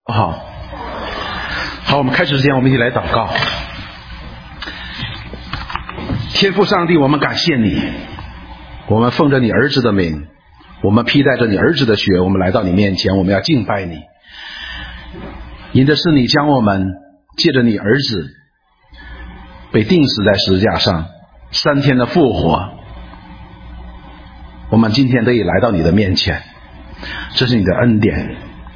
好，我们开始之前，我们一起来祷告。天父上帝，我们感谢你，我们奉着你儿子的名，我们披戴着你儿子的血，我们来到你面前，我们要敬拜你。因着是你将我们借着你儿子被钉死在十字架上，3天的复活，我们今天得以来到你的面前，这是你的恩典。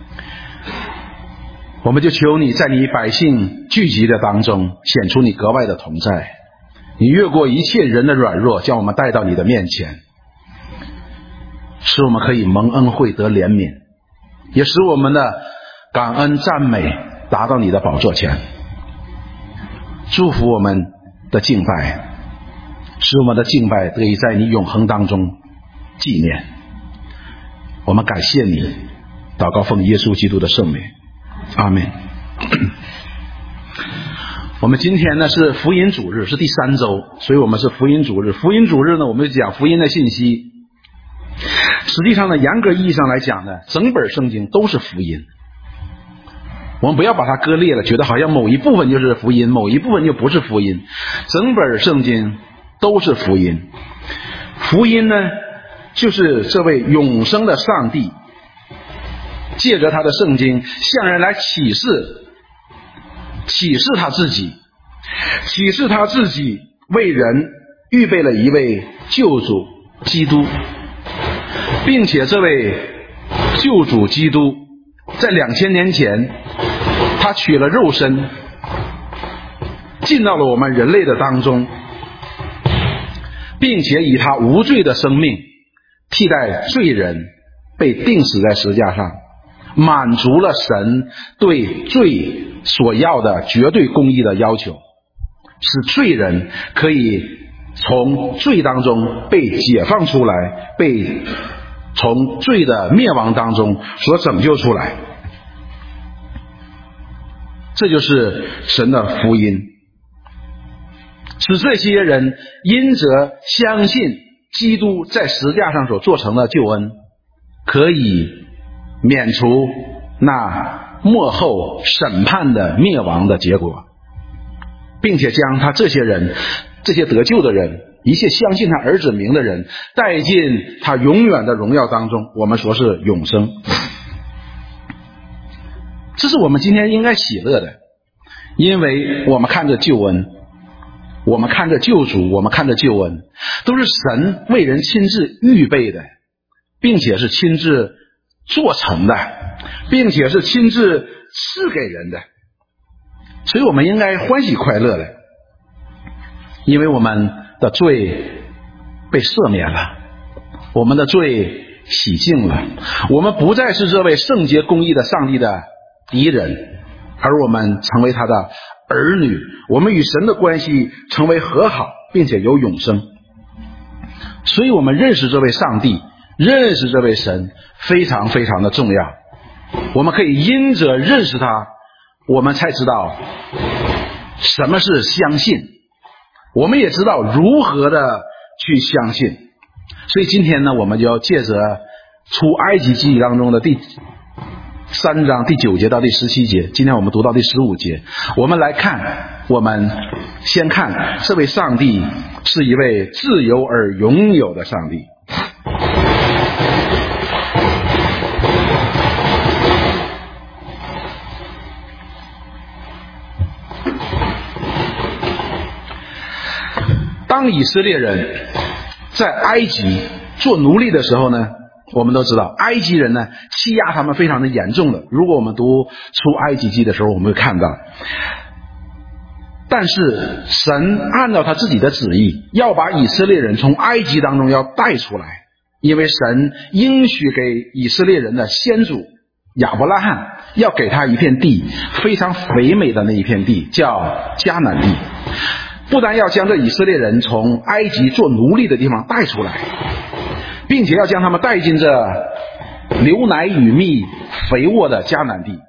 我们就求你在你百姓聚集的当中显出你格外的同在，你越过一切人的软弱，将我们带到你的面前，使我们可以蒙恩惠得怜悯，也使我们的感恩赞美达到你的宝座前。祝福我们的敬拜，使我们的敬拜得以在你永恒当中纪念。我们感谢你，祷告奉耶稣基督的圣名，阿们。我们今天呢是福音主日，是第3周，所以我们是福音主日。福音主日呢，我们就讲福音的信息。实际上呢，严格意义上来讲呢，整本圣经都是福音。我们不要把它割裂了，觉得好像某一部分就是福音，某一部分就不是福音。整本圣经都是福音。福音呢，就是这位永生的上帝借着他的圣经向人来启示他自己，启示他自己为人预备了一位救主基督，并且这位救主基督在2000年前他取了肉身，进到了我们人类的当中，并且以他无罪的生命替代罪人被钉死在十字架上，满足了神对罪所要的绝对公义的要求，使罪人可以从罪当中被解放出来，被从罪的灭亡当中所拯救出来。这就是神的福音，使这些人因着相信基督在十字架上所做成的救恩，可以免除那末后审判的灭亡的结果，并且将他这些人，这些得救的人，一切相信他儿子名的人带进他永远的荣耀当中，我们说是永生。这是我们今天应该喜乐的，因为我们看着救恩，我们看着救主，我们看着救恩，都是神为人亲自预备的，并且是亲自做成的，并且是亲自赐给人的，所以我们应该欢喜快乐的，因为我们的罪被赦免了，我们的罪洗净了，我们不再是这位圣洁公义的上帝的敌人，而我们成为他的儿女，我们与神的关系成为和好，并且有永生。所以我们认识这位上帝，认识这位神非常非常的重要。我们可以因着认识他，我们才知道什么是相信，我们也知道如何的去相信。所以今天呢，我们就要借着出埃及记当中的第3章第9节到第17节，今天我们读到第15节，我们来看，我们先看这位上帝是一位自由而永有的上帝。当以色列人在埃及做奴隶的时候呢，我们都知道埃及人呢欺压他们非常的严重的，如果我们读出埃及记的时候我们会看到。但是神按照他自己的旨意要把以色列人从埃及当中要带出来，因为神应许给以色列人的先祖亚伯拉罕要给他一片地，非常肥美的那一片地叫迦南地，不但要将这以色列人从埃及做奴隶的地方带出来，并且要将他们带进这流奶与蜜肥沃的迦南地。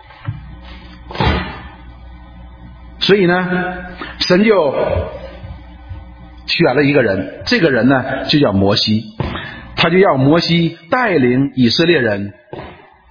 所以呢，神就选了一个人，这个人呢就叫摩西，他就要摩西带领以色列人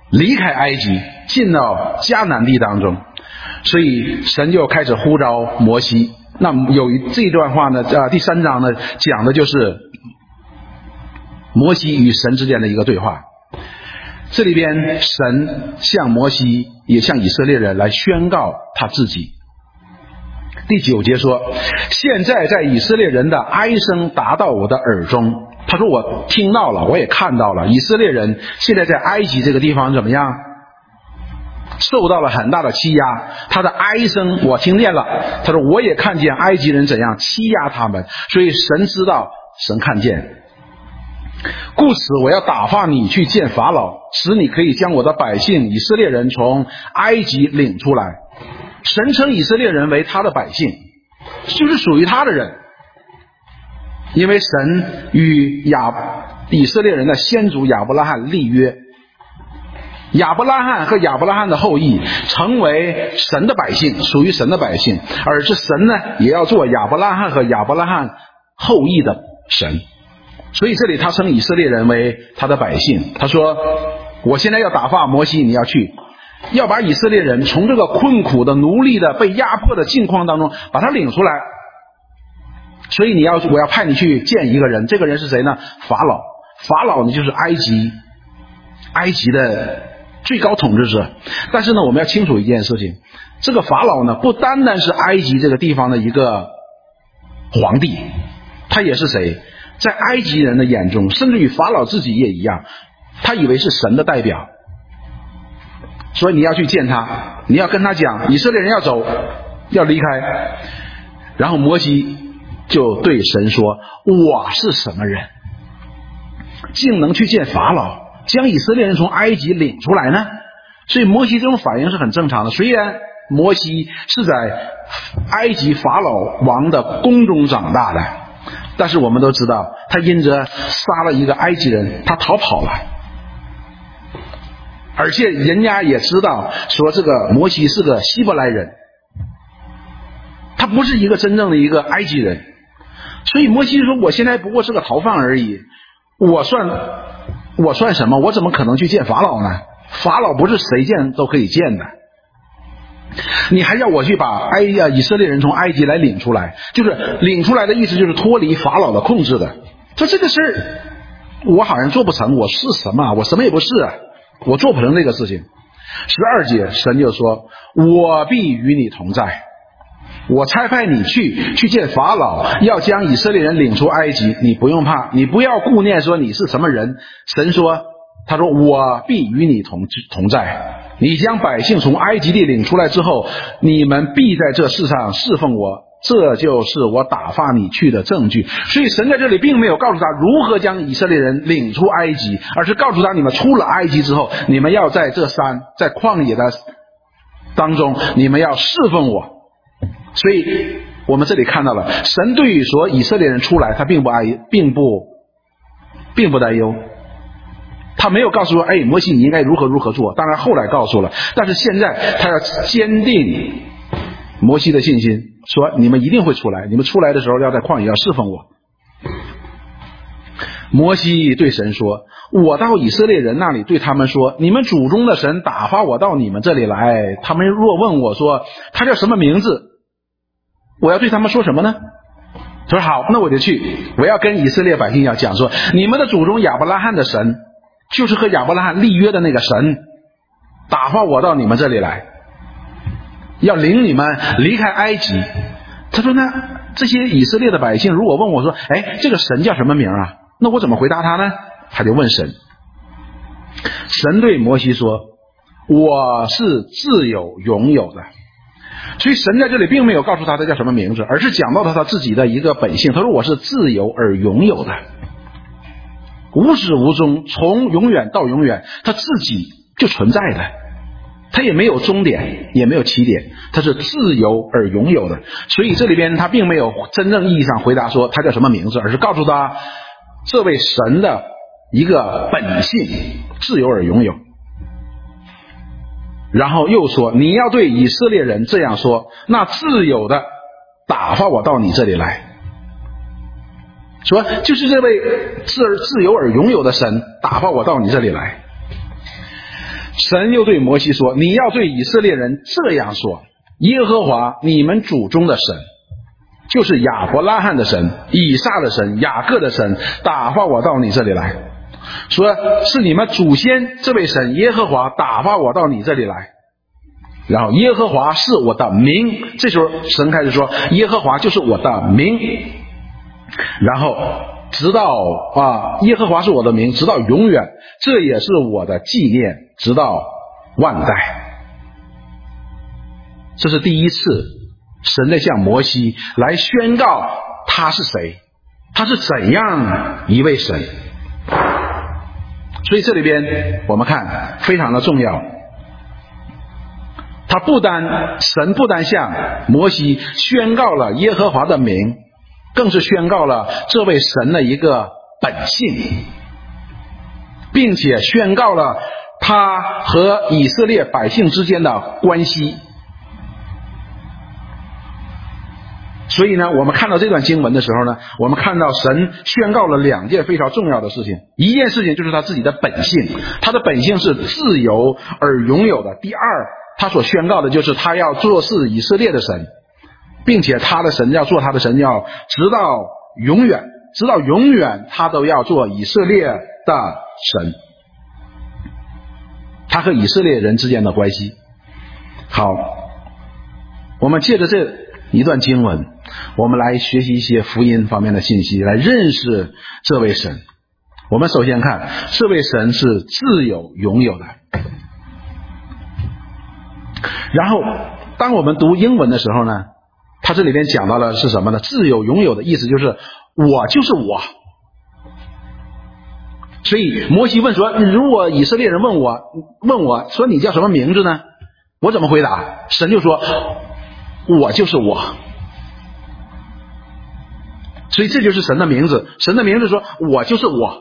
离开埃及，进到迦南地当中。所以神就开始呼召摩西。那这一段话呢，第3章呢讲的就是摩西与神之间的一个对话。这里边神向摩西也向以色列人来宣告他自己。第9节说，现在在以色列人的哀声达到我的耳中。他说我听到了，我也看到了，以色列人现在在埃及这个地方怎么样，受到了很大的欺压，他的哀声我听见了。他说我也看见埃及人怎样欺压他们，所以神知道，神看见。故此我要打发你去见法老，使你可以将我的百姓以色列人从埃及领出来。神称以色列人为他的百姓，就是属于他的人，因为神与以色列人的先祖亚伯拉罕立约，亚伯拉罕和亚伯拉罕的后裔成为神的百姓，属于神的百姓，而是神呢也要做亚伯拉罕和亚伯拉罕后裔的神。所以这里他称以色列人为他的百姓。他说我现在要打发摩西，你要去，要把以色列人从这个困苦的奴隶的被压迫的境况当中把他领出来。所以我要派你去见一个人，这个人是谁呢？法老。法老呢就是埃及的最高统治者。但是呢我们要清楚一件事情，这个法老呢不单单是埃及这个地方的一个皇帝，他也是谁？在埃及人的眼中，甚至于法老自己也一样，他以为是神的代表。所以你要去见他，你要跟他讲以色列人要走，要离开。然后摩西就对神说，我是什么人，竟能去见法老，将以色列人从埃及领出来呢？所以摩西这种反应是很正常的。虽然摩西是在埃及法老王的宫中长大的，但是我们都知道他因着杀了一个埃及人，他逃跑了。而且人家也知道说这个摩西是个希伯来人，他不是一个真正的一个埃及人。所以摩西说我现在不过是个逃犯而已，我算什么？我怎么可能去见法老呢？法老不是谁见都可以见的。你还要我去把以色列人从埃及来领出来，就是领出来的意思就是脱离法老的控制的。说这个事儿我好像做不成，我是什么？我什么也不是啊，我做不成这个事情。12节神就说，我必与你同在，我差派你去见法老，要将以色列人领出埃及。你不用怕，你不要顾念说你是什么人。神说，他说我必与你同在，你将百姓从埃及地领出来之后，你们必在这世上侍奉我，这就是我打发你去的证据。所以神在这里并没有告诉他如何将以色列人领出埃及，而是告诉他你们出了埃及之后，你们要在这山，在旷野的当中，你们要侍奉我。所以我们这里看到了神对于说以色列人出来，他并不担忧。他没有告诉说摩西你应该如何做，当然后来告诉了，但是现在他要坚定摩西的信心，说你们一定会出来，你们出来的时候要在旷野要侍奉我。摩西对神说，我到以色列人那里对他们说，你们祖宗的神打发我到你们这里来，他们若问我说他叫什么名字，我要对他们说什么呢？他说好，那我就去，我要跟以色列百姓要讲说，你们的祖宗亚伯拉罕的神，就是和亚伯拉罕立约的那个神，打发我到你们这里来，要领你们离开埃及。他说那这些以色列的百姓如果问我说这个神叫什么名啊，那我怎么回答他呢？他就问神。神对摩西说，我是自有永有的。所以神在这里并没有告诉他叫什么名字，而是讲到了他自己的一个本性。他说我是自有而永有的，无始无终，从永远到永远，他自己就存在的，他也没有终点，也没有起点，他是自由而拥有的。所以这里边他并没有真正意义上回答说他叫什么名字，而是告诉他这位神的一个本性，自由而拥有。然后又说，你要对以色列人这样说，那自由的打发我到你这里来。说就是这位自由而拥有的神打发我到你这里来。 神又对摩西说，你要对以色列人这样说，耶和华你们祖宗的神，就是亚伯拉罕的神，以撒的神，雅各的神，打发我到你这里来。说是你们祖先这位神耶和华打发我到你这里来，然后耶和华是我的名，这时候神开始说耶和华就是我的名，然后直到耶和华是我的名，直到永远，这也是我的纪念，直到万代。这是第一次神在向摩西来宣告他是谁，他是怎样一位神。所以这里边我们看非常的重要，神不单向摩西宣告了耶和华的名，更是宣告了这位神的一个本性，并且宣告了他和以色列百姓之间的关系。所以呢，我们看到这段经文的时候呢，我们看到神宣告了两件非常重要的事情。一件事情就是他自己的本性，他的本性是自由而拥有的。第二，他所宣告的就是他要做是以色列的神，并且他的神要做他的神，要直到永远，直到永远他都要做以色列的神。他和以色列人之间的关系。好，我们借着这一段经文，我们来学习一些福音方面的信息，来认识这位神。我们首先看这位神是自有拥有的。然后当我们读英文的时候呢，他这里边讲到了是什么呢？自有拥有的意思就是我就是我。所以摩西问说，如果以色列人问我说你叫什么名字呢？我怎么回答？神就说我就是我。所以这就是神的名字，神的名字说我就是我。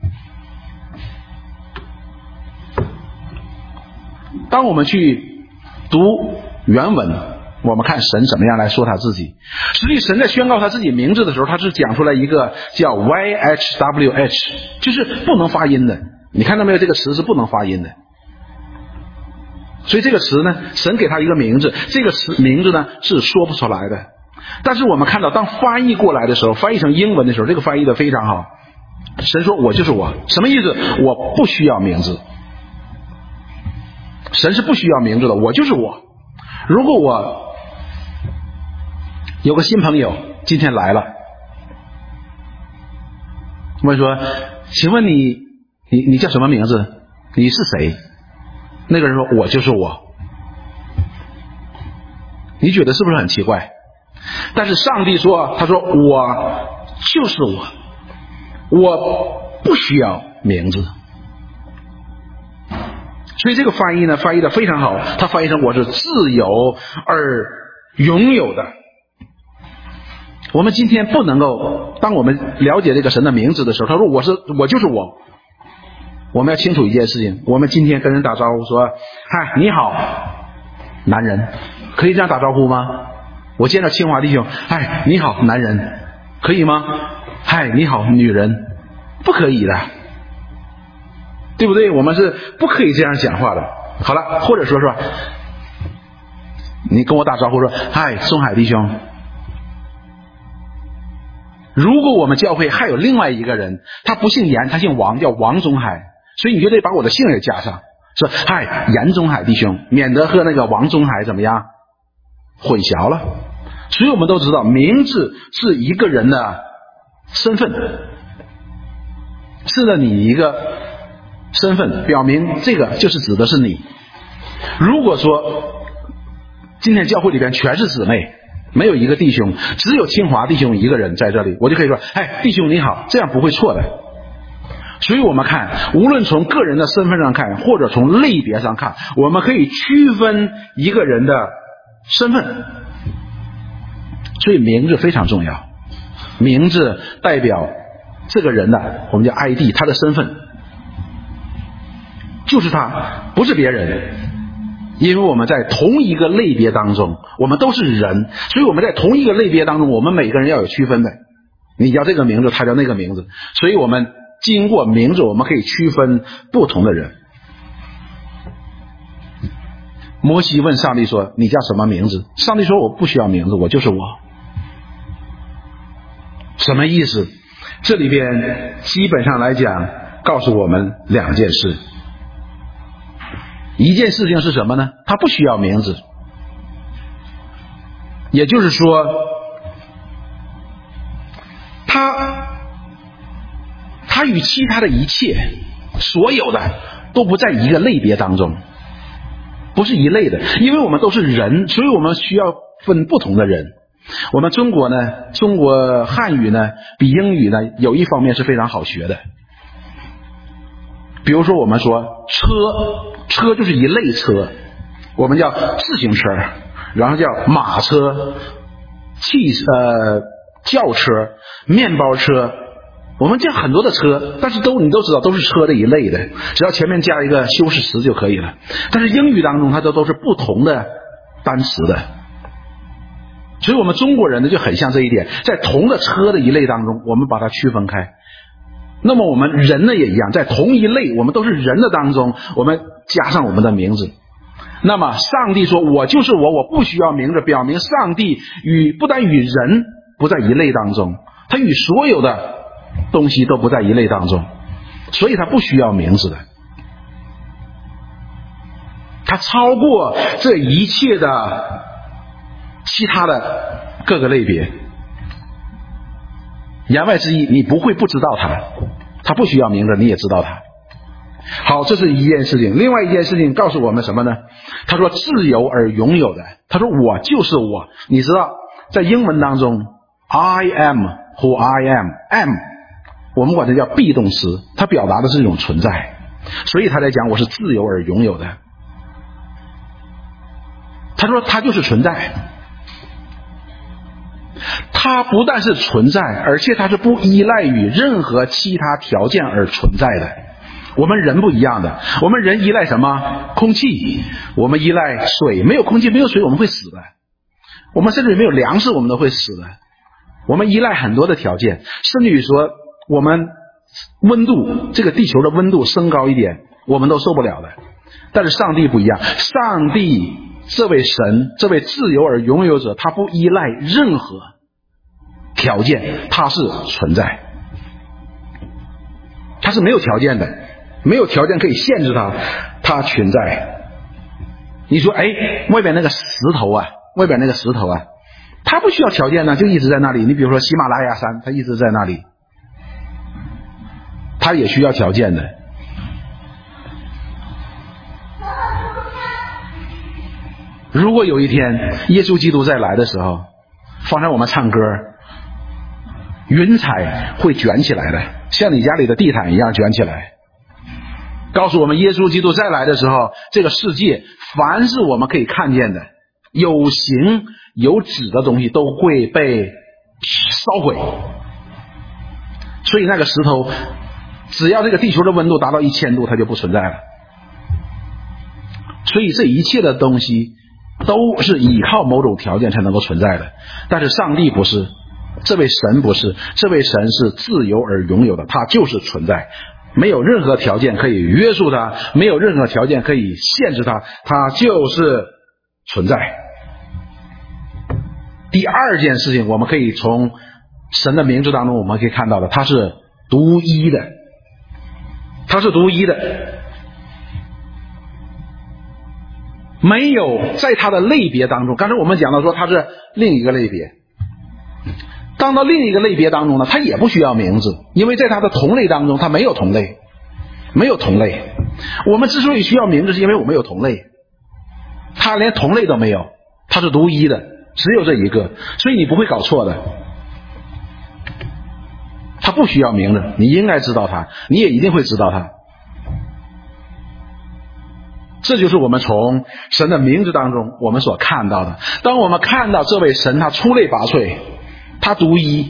当我们去读原文，我们看神怎么样来说他自己。实际神在宣告他自己名字的时候，他是讲出来一个叫 YHWH， 就是不能发音的。你看到没有？这个词是不能发音的。所以这个词呢，神给他一个名字，这个词名字呢是说不出来的。但是我们看到当翻译过来的时候，翻译成英文的时候，这个翻译的非常好。神说我就是我，什么意思？我不需要名字。神是不需要名字的，我就是我。如果我有个新朋友今天来了，问说请问你叫什么名字？你是谁？那个人说我就是我。你觉得是不是很奇怪？但是上帝说，他说我就是我，我不需要名字。所以这个翻译呢，翻译的非常好，他翻译成我是自由而拥有的。我们今天不能够，当我们了解这个神的名字的时候，他说我就是我，我们要清楚一件事情，我们今天跟人打招呼说嗨你好男人，可以这样打招呼吗？我见到清华弟兄，嗨你好男人，可以吗？嗨你好女人，不可以的，对不对？我们是不可以这样讲话的。好了，或者说你跟我打招呼说嗨松海弟兄。如果我们教会还有另外一个人，他不姓严，他姓王，叫王宗海，所以你就得把我的姓也加上，说嗨严宗海弟兄，免得和那个王宗海怎么样混淆了。所以我们都知道名字是一个人的身份，是了你一个身份，表明这个就是指的是你。如果说今天教会里边全是姊妹，没有一个弟兄，只有清华弟兄一个人在这里，我就可以说哎弟兄你好，这样不会错的。所以我们看，无论从个人的身份上看，或者从类别上看，我们可以区分一个人的身份。所以名字非常重要，名字代表这个人的，我们叫 ID， 他的身份就是他，不是别人。因为我们在同一个类别当中，我们都是人，所以我们在同一个类别当中，我们每个人要有区分的。你叫这个名字，他叫那个名字，所以我们经过名字，我们可以区分不同的人。 摩西问上帝说，你叫什么名字？上帝说，我不需要名字，我就是我。什么意思？这里边基本上来讲告诉我们两件事。一件事情是什么呢？他不需要名字，也就是说他与其他的一切所有的都不在一个类别当中，不是一类的。因为我们都是人，所以我们需要分不同的人。我们中国汉语呢比英语呢有一方面是非常好学的。比如说我们说车就是一类车，我们叫自行车，然后叫马车、轿车、面包车，我们叫很多的车，但是你都知道都是车的一类的，只要前面加一个修饰词就可以了。但是英语当中它都是不同的单词的，所以我们中国人呢就很像这一点，在同的车的一类当中我们把它区分开。那么我们人呢也一样，在同一类我们都是人的当中，我们加上我们的名字。那么上帝说我就是我不需要名字，表明上帝不但与人不在一类当中，他与所有的东西都不在一类当中，所以他不需要名字的，他超过这一切的其他的各个类别。言外之意，你不会不知道他不需要名字，你也知道他。好，这是一件事情。另外一件事情告诉我们什么呢？他说自由而拥有的，他说我就是我。你知道在英文当中 I am who I am 我们管它叫 be 动词，它表达的是一种存在，所以他在讲我是自由而拥有的。他说他就是存在，它不但是存在，而且它是不依赖于任何其他条件而存在的。我们人不一样的，我们人依赖什么？空气，我们依赖水，没有空气没有水我们会死的，我们甚至没有粮食我们都会死的。我们依赖很多的条件，甚至于说我们温度，这个地球的温度升高一点我们都受不了的。但是上帝不一样，上帝这位神，这位自由而拥有者，他不依赖任何条件，他是存在，他是没有条件的，没有条件可以限制他存在。你说外边那个石头啊，他不需要条件呢，就一直在那里。你比如说喜马拉雅山，他一直在那里，他也需要条件的。如果有一天耶稣基督再来的时候，放上我们唱歌，云彩会卷起来的，像你家里的地毯一样卷起来，告诉我们耶稣基督再来的时候，这个世界凡是我们可以看见的有形有质的东西都会被烧毁。所以那个石头只要这个地球的温度达到1000度它就不存在了。所以这一切的东西都是依靠某种条件才能够存在的。但是上帝不是，这位神不是，这位神是自由而拥有的，他就是存在，没有任何条件可以约束他，没有任何条件可以限制他，他就是存在。第二件事情我们可以从神的名字当中我们可以看到的，他是独一的，他是独一的，没有在他的类别当中。刚才我们讲到说他是另一个类别，当到另一个类别当中呢，他也不需要名字，因为在他的同类当中他没有同类，没有同类。我们之所以需要名字是因为我们有同类，他连同类都没有，他是独一的，只有这一个，所以你不会搞错的。他不需要名字，你应该知道他，你也一定会知道他。这就是我们从神的名字当中我们所看到的。当我们看到这位神他出类拔萃，他独一，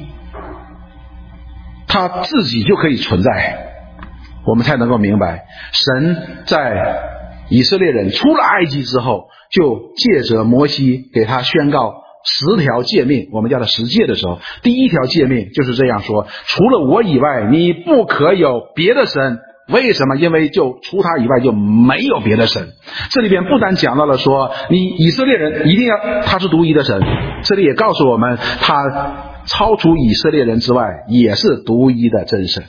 他自己就可以存在，我们才能够明白神在以色列人出了埃及之后，就借着摩西给他宣告10条诫命，我们叫它10诫的时候，第一条诫命就是这样说：除了我以外你不可有别的神为什么？因为就除他以外就没有别的神。这里边不单讲到了说你以色列人一定要他是独一的神，这里也告诉我们他超出以色列人之外也是独一的真神，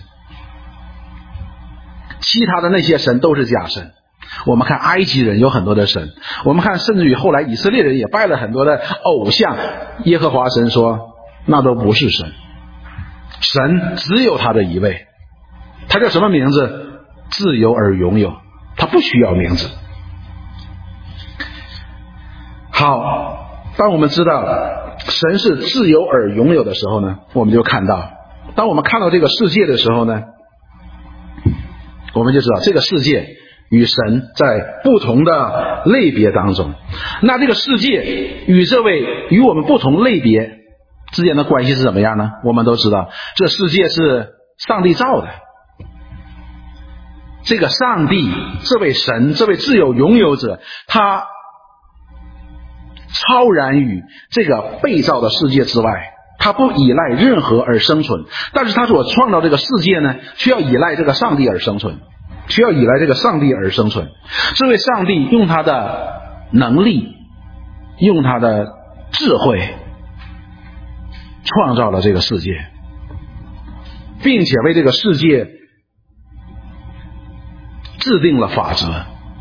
其他的那些神都是假神。我们看埃及人有很多的神，我们看甚至于后来以色列人也拜了很多的偶像，耶和华神说那都不是神，神只有他的一位，他叫什么名字？自由而拥有，他不需要名字。好，当我们知道神是自由而拥有的时候呢，我们就看到，当我们看到这个世界的时候呢，我们就知道这个世界与神在不同的类别当中。那这个世界与这位与我们不同类别之间的关系是怎么样呢？我们都知道这世界是上帝造的，这个上帝，这位神，这位自由拥有者，他超然于这个被造的世界之外，他不依赖任何而生存，但是他所创造这个世界呢，需要依赖这个上帝而生存，需要依赖这个上帝而生存。这位上帝用他的能力，用他的智慧创造了这个世界，并且为这个世界制定了法则。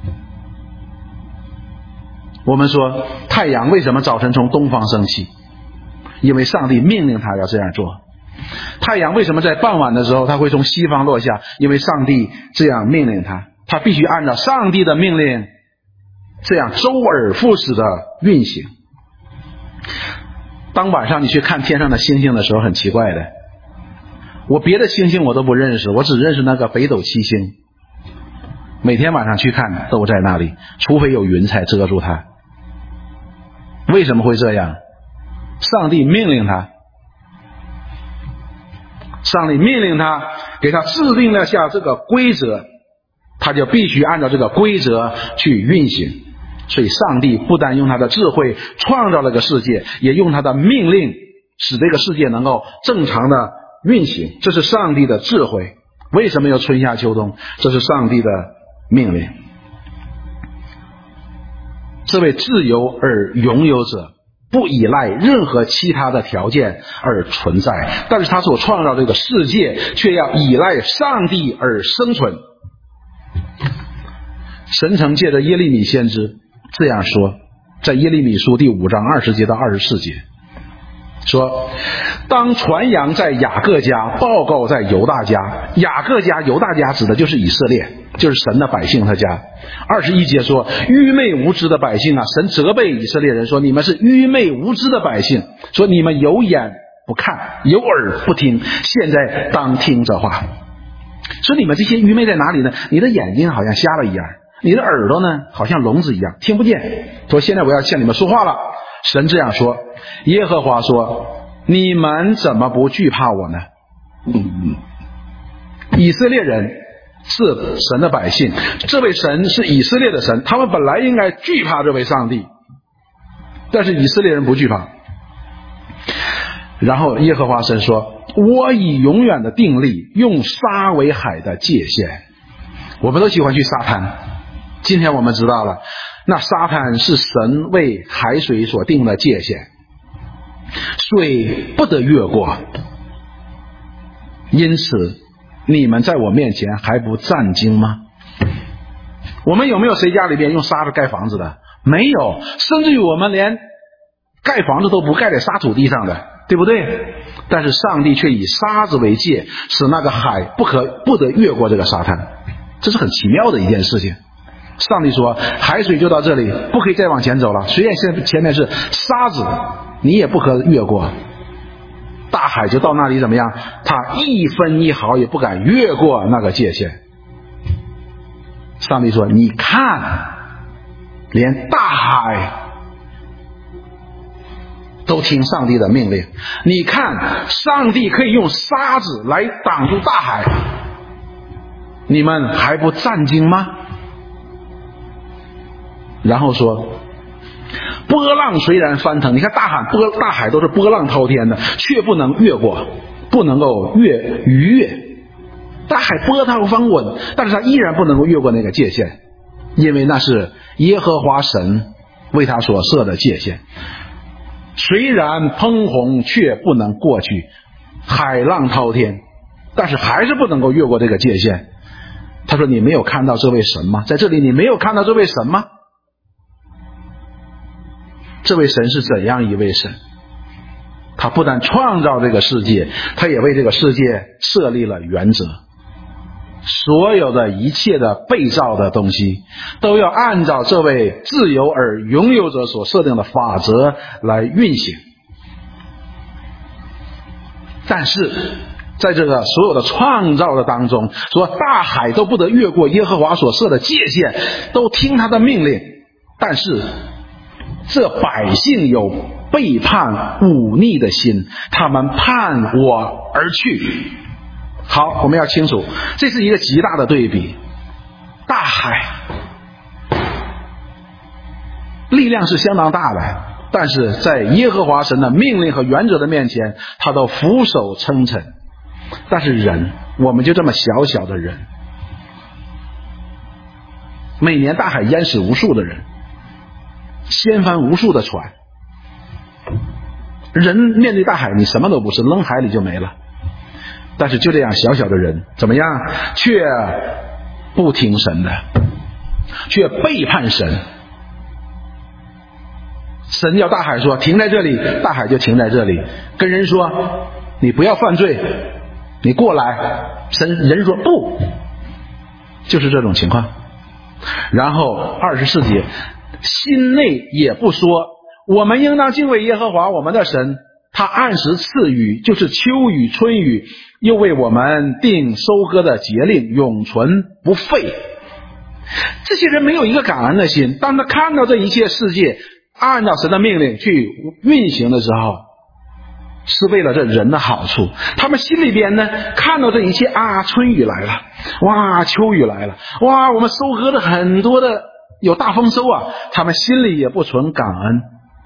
我们说太阳为什么早晨从东方升起？因为上帝命令他要这样做。太阳为什么在傍晚的时候他会从西方落下？因为上帝这样命令他，他必须按照上帝的命令这样周而复始的运行。当晚上你去看天上的星星的时候，很奇怪的，我别的星星我都不认识，我只认识那个北斗七星，每天晚上去看都在那里，除非有云彩遮住它。为什么会这样？上帝命令他，上帝命令他，给他制定了下这个规则，他就必须按照这个规则去运行。所以上帝不但用他的智慧创造了个世界，也用他的命令使这个世界能够正常的运行，这是上帝的智慧。为什么有春夏秋冬？这是上帝的命令。这位自由而拥有者不依赖任何其他的条件而存在，但是他所创造这个世界却要依赖上帝而生存。神曾借着耶利米先知这样说，在耶利米书第5章20节到24节说，当传扬在雅各家，报告在犹大家。雅各家、犹大家指的就是以色列，就是神的百姓他家。21节说，愚昧无知的百姓啊，神责备以色列人说，你们是愚昧无知的百姓，说你们有眼不看，有耳不听，现在当听这话。说你们这些愚昧在哪里呢？你的眼睛好像瞎了一样，你的耳朵呢好像聋子一样，听不见。说现在我要向你们说话了。神这样说，耶和华说，你们怎么不惧怕我呢？以色列人是神的百姓，这位神是以色列的神，他们本来应该惧怕这位上帝，但是以色列人不惧怕。然后耶和华神说，我以永远的定力，用沙为海的界限。我们都喜欢去沙滩，今天我们知道了，那沙滩是神为海水所定的界限，水不得越过。因此你们在我面前还不战惊吗？我们有没有谁家里边用沙子盖房子的？没有，甚至于我们连盖房子都不盖在沙土地上的，对不对？但是上帝却以沙子为界，使那个海不得越过这个沙滩。这是很奇妙的一件事情。上帝说，海水就到这里，不可以再往前走了，虽然现在前面是沙子，你也不可越过。大海就到那里怎么样？他一分一毫也不敢越过那个界限。上帝说，你看，连大海都听上帝的命令，你看，上帝可以用沙子来挡住大海，你们还不战惊吗？然后说，波浪虽然翻腾，你看大海都是波浪滔天的，却不能越过，不能够逾越。 大海波涛翻滚，但是他依然不能够越过那个界限，因为那是耶和华神为他所设的界限。虽然喷洪却不能过去，海浪滔天，但是还是不能够越过这个界限。他说，你没有看到这位神吗？在这里你没有看到这位神吗？这位神是怎样一位神？他不但创造这个世界，他也为这个世界设立了原则。所有的一切的被造的东西都要按照这位自由而拥有者所设定的法则来运行。但是在这个所有的创造的当中，说大海都不得越过耶和华所设的界限，都听他的命令，但是这百姓有背叛忤逆的心，他们叛我而去。好，我们要清楚，这是一个极大的对比。大海力量是相当大的，但是在耶和华神的命令和原则的面前，他都俯首称臣。但是人，我们就这么小小的人，每年大海淹死无数的人，掀翻无数的船。人面对大海，你什么都不是，扔海里就没了。但是就这样小小的人，怎么样？却不听神的，却背叛神。神要大海说停在这里，大海就停在这里。跟人说你不要犯罪，你过来，人说不，就是这种情况。然后24节，心内也不说，我们应当敬畏耶和华我们的神，他按时赐雨，就是秋雨春雨，又为我们定收割的节令，永存不废。这些人没有一个感恩的心，当他看到这一切世界按照神的命令去运行的时候，是为了这人的好处。他们心里边呢，看到这一切啊，春雨来了，哇，秋雨来了，哇，我们收割了很多的有大丰收啊，他们心里也不存感恩。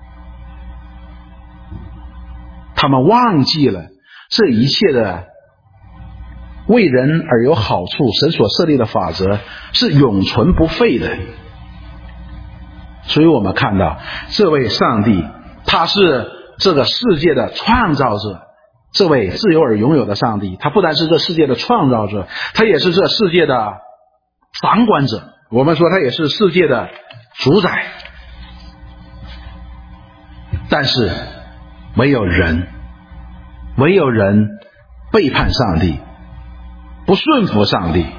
他们忘记了这一切的为人而有好处，神所设立的法则是永存不废的。所以我们看到这位上帝，他是这个世界的创造者，这位自由而拥有的上帝，他不但是这世界的创造者，他也是这世界的掌管者。我们说他也是世界的主宰。但是唯有人背叛上帝，不顺服上帝。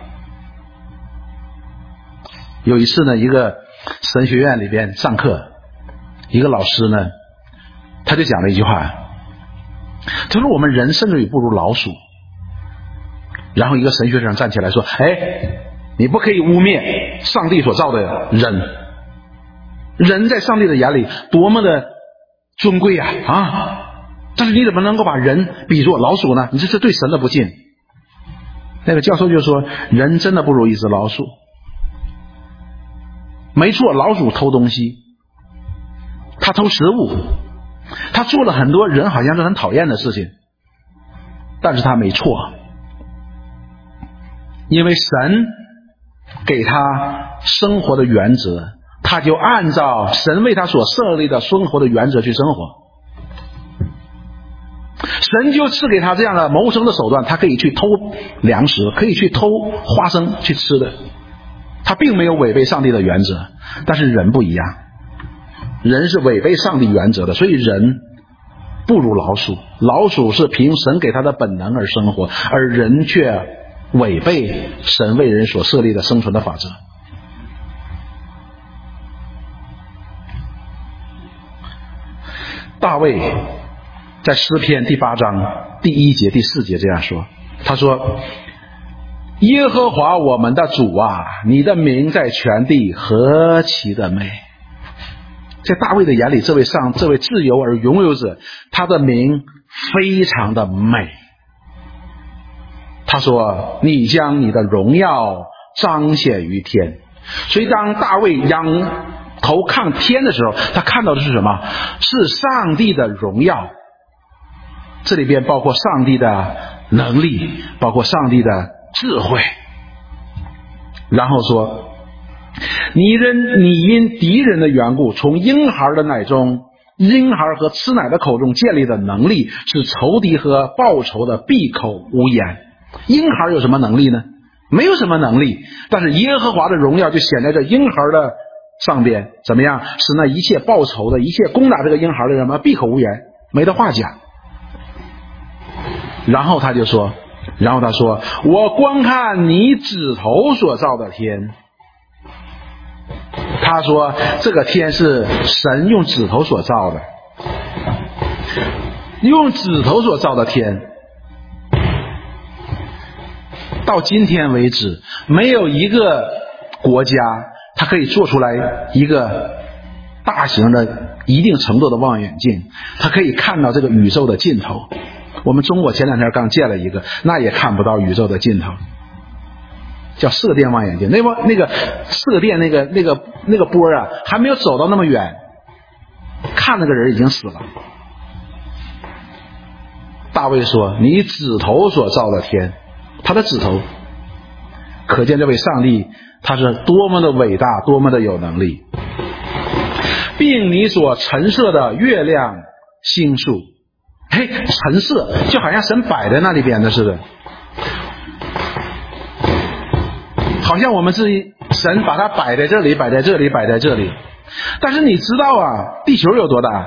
有一次呢，一个神学院里边上课，一个老师呢，他就讲了一句话，他说我们人甚至于不如老鼠。然后一个神学生站起来说，你不可以污蔑上帝所造的人，人在上帝的眼里多么的尊贵啊！但是你怎么能够把人比作老鼠呢？你这是对神的不敬。那个教授就说，人真的不如一只老鼠。没错，老鼠偷东西，他偷食物，他做了很多人好像是很讨厌的事情，但是他没错，因为神给他生活的原则，他就按照神为他所设立的生活的原则去生活。神就赐给他这样的谋生的手段，他可以去偷粮食，可以去偷花生去吃的，他并没有违背上帝的原则。但是人不一样，人是违背上帝原则的，所以人不如老鼠。老鼠是凭神给他的本能而生活，而人却违背神为人所设立的生存的法则。大卫在诗篇第8章第1节第4节这样说，他说，耶和华我们的主啊，你的名在全地何其的美。在大卫的眼里，这位自由而拥有者，他的名非常的美。他说，你将你的荣耀彰显于天。所以当大卫仰头看天的时候，他看到的是什么？是上帝的荣耀。这里边包括上帝的能力，包括上帝的智慧。然后说，你因敌人的缘故，从婴孩的奶中，婴孩和吃奶的口中建立的能力，是仇敌和报仇的闭口无言。婴孩有什么能力呢？没有什么能力，但是耶和华的荣耀就显在这婴孩的上边，怎么样？使那一切报仇的、一切攻打这个婴孩的人们闭口无言，没得话讲。然后他说，我观看你指头所造的天。他说这个天是神用指头所造的，用指头所造的天。到今天为止，没有一个国家它可以做出来一个大型的一定程度的望远镜，它可以看到这个宇宙的尽头。我们中国前两天刚建了一个，那也看不到宇宙的尽头，叫射电望远镜。那个射电那个波啊，还没有走到那么远，看那个人已经死了。大卫说，你指头所造的天，他的指头，可见这位上帝他是多么的伟大，多么的有能力，并你所陈设的月亮星宿。陈设就好像神摆在那里边的似的，好像我们自己神把它摆在这里，摆在这里，摆在这里。但是你知道啊，地球有多大？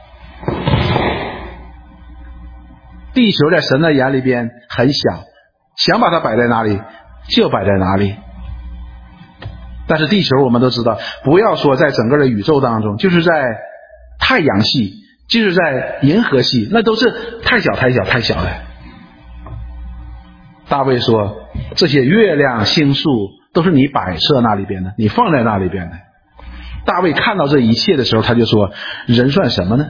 地球在神的眼里边很小，想把它摆在哪里就摆在哪里。但是地球我们都知道，不要说在整个的宇宙当中，就是在太阳系，就是在银河系，那都是太小太小太小的。大卫说，这些月亮星宿都是你摆设那里边的，你放在那里边的。大卫看到这一切的时候，他就说，人算什么呢？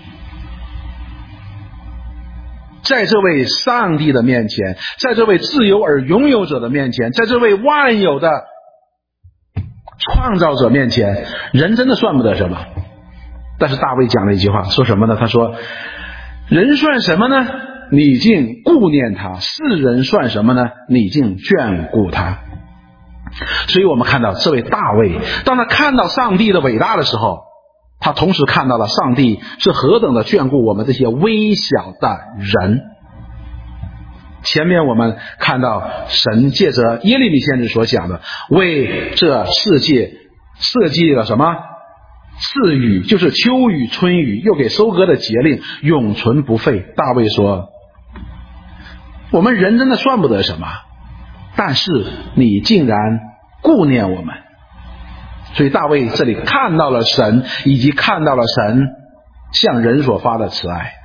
在这位上帝的面前，在这位自由而拥有者的面前，在这位万有的创造者面前，人真的算不得什么。但是大卫讲了一句话，说什么呢？他说，人算什么呢？你竟顾念他；世人算什么呢？你竟眷顾他。所以我们看到这位大卫，当他看到上帝的伟大的时候，他同时看到了上帝是何等的眷顾我们这些微小的人。前面我们看到神借着耶利米先知所讲的，为这世界设计了什么？赐雨，就是秋雨春雨，又给收割的节令，永存不废。大卫说，我们人真的算不得什么，但是你竟然顾念我们。所以大卫这里看到了神，以及看到了神向人所发的慈爱。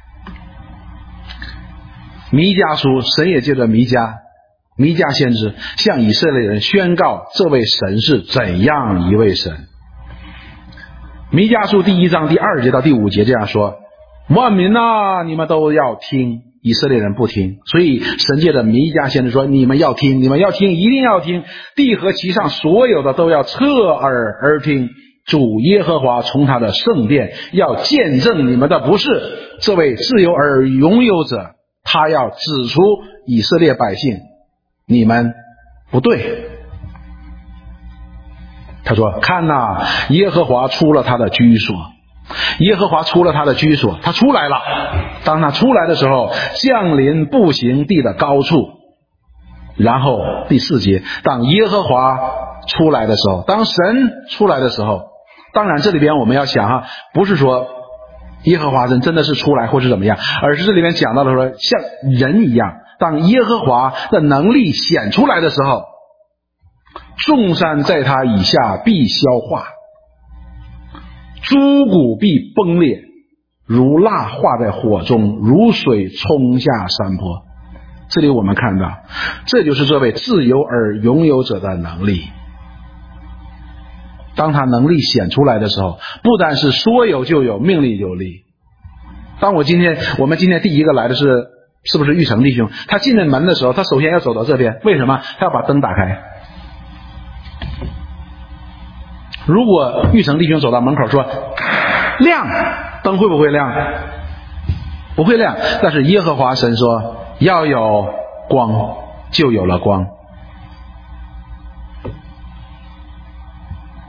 弥迦书，神也借着弥迦先知向以色列人宣告这位神是怎样一位神。弥迦书第1章第2节到第5节这样说，万民啊，你们都要听。以色列人不听，所以神借着弥迦先知说，你们要听，你们要听，一定要听，地和其上所有的都要侧耳而听。主耶和华从他的圣殿要见证你们的不是，这位自由而拥有者，他要指出以色列百姓，你们不对。他说，看哪，耶和华出了他的居所，耶和华出了他的居所，他出来了。当他出来的时候，降临步行地的高处。然后第4节，当耶和华出来的时候，当神出来的时候，当然这里边我们要想不是说耶和华神真的是出来或是怎么样，而是这里面讲到了说像人一样，当耶和华的能力显出来的时候，众山在他以下必消化，诸谷必崩裂，如蜡化在火中，如水冲下山坡。这里我们看到，这就是这位自由而拥有者的能力。当他能力显出来的时候，不单是说有就有，命里有力。当我们今天第一个来的是不是玉成弟兄？他进了门的时候，他首先要走到这边，为什么？他要把灯打开。如果玉成弟兄走到门口说亮，灯会不会亮？不会亮。但是耶和华神说要有光，就有了光。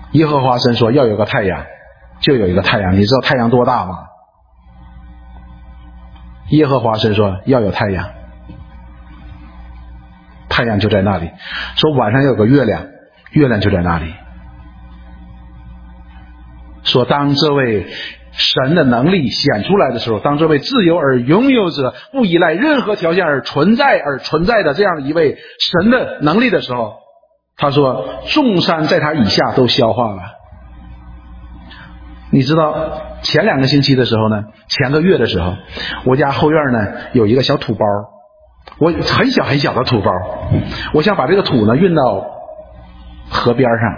耶和华神说要有个太阳，就有一个太阳。你知道太阳多大吗？耶和华神说要有太阳，太阳就在那里。说晚上要有个月亮，月亮就在那里。说当这位神的能力显出来的时候，当这位自由而拥有者，不依赖任何条件而存在的这样一位神的能力的时候，他说众山在他以下都消化了。你知道前2个星期的时候呢，前个月的时候，我家后院呢有一个小土包，我很小很小的土包，我想把这个土呢运到河边上，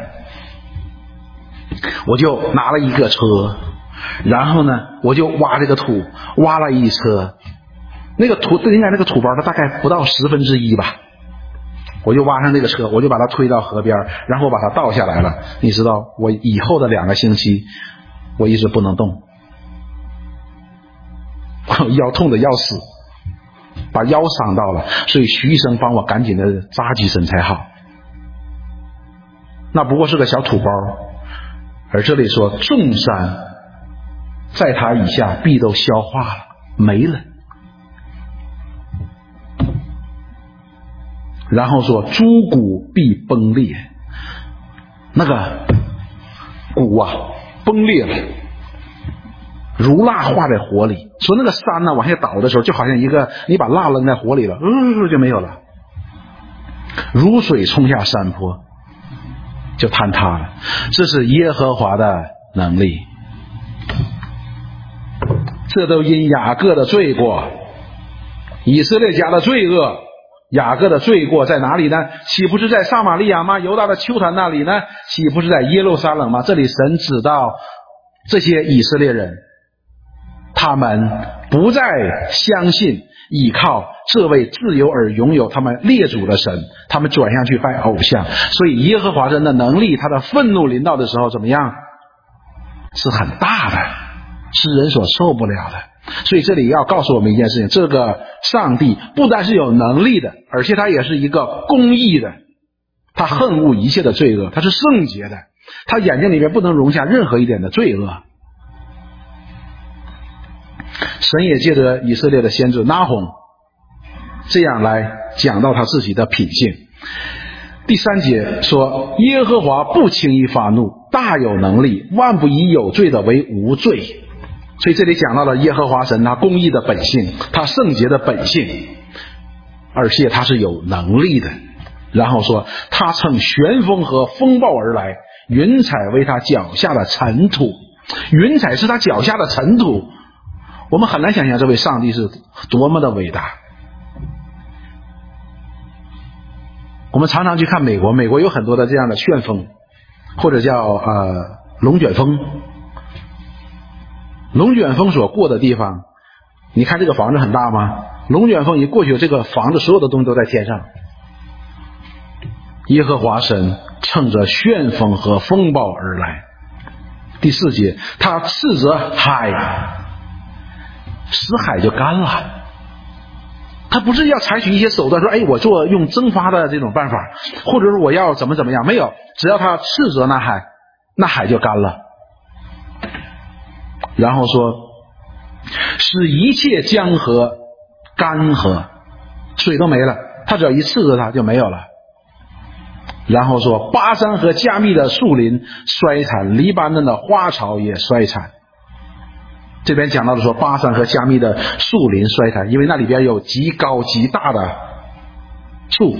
我就拿了一个车，然后呢我就挖这个土，挖了一车，那个土应该那个土包它大概不到1/10吧，我就挖上这个车，我就把它推到河边，然后把它倒下来了。你知道我以后的2个星期我一直不能动，腰痛的要死，把腰伤到了，所以徐医生帮我赶紧的扎几针才好。那不过是个小土包，而这里说众山在他以下必都消化了，没了。然后说诸骨必崩裂，那个骨啊崩裂了，如蜡化在火里。说那个山呢往下倒的时候，就好像一个你把蜡扔在火里了，就没有了，如水冲下山坡，就坍塌了。这是耶和华的能力，这都因雅各的罪过，以色列家的罪恶。雅各的罪过在哪里呢？岂不是在撒玛利亚吗？犹大的丘坛那里呢？岂不是在耶路撒冷吗？这里神指到这些以色列人，他们不再相信依靠这位自由而拥有他们列祖的神，他们转向去拜偶像。所以耶和华神的能力，他的愤怒临到的时候怎么样？是很大的，是人所受不了的。所以这里要告诉我们一件事情，这个上帝不但是有能力的，而且他也是一个公义的，他恨恶一切的罪恶，他是圣洁的，他眼睛里面不能容下任何一点的罪恶。神也借着以色列的先知拿鸿这样来讲到他自己的品性。第3节说耶和华不轻易发怒，大有能力，万不以有罪的为无罪。所以这里讲到了耶和华神他公义的本性，他圣洁的本性，而且他是有能力的。然后说他乘旋风和风暴而来，云彩为他脚下的尘土。云彩是他脚下的尘土，我们很难想象这位上帝是多么的伟大。我们常常去看美国有很多的这样的旋风，或者叫龙卷风。龙卷风所过的地方，你看这个房子很大吗？龙卷风一过去，这个房子所有的东西都在天上。耶和华神乘着旋风和风暴而来。第4节他斥责海，使海就干了。他不是要采取一些手段说我用蒸发的这种办法，或者是我要怎么样，没有，只要他斥责那海，那海就干了。然后说使一切江河干涸，水都没了，他只要一斥责他就没有了。然后说巴山和加密的树林衰残，黎巴嫩的花草也衰残。这边讲到的说巴山和加密的树林衰残，因为那里边有极高极大的树。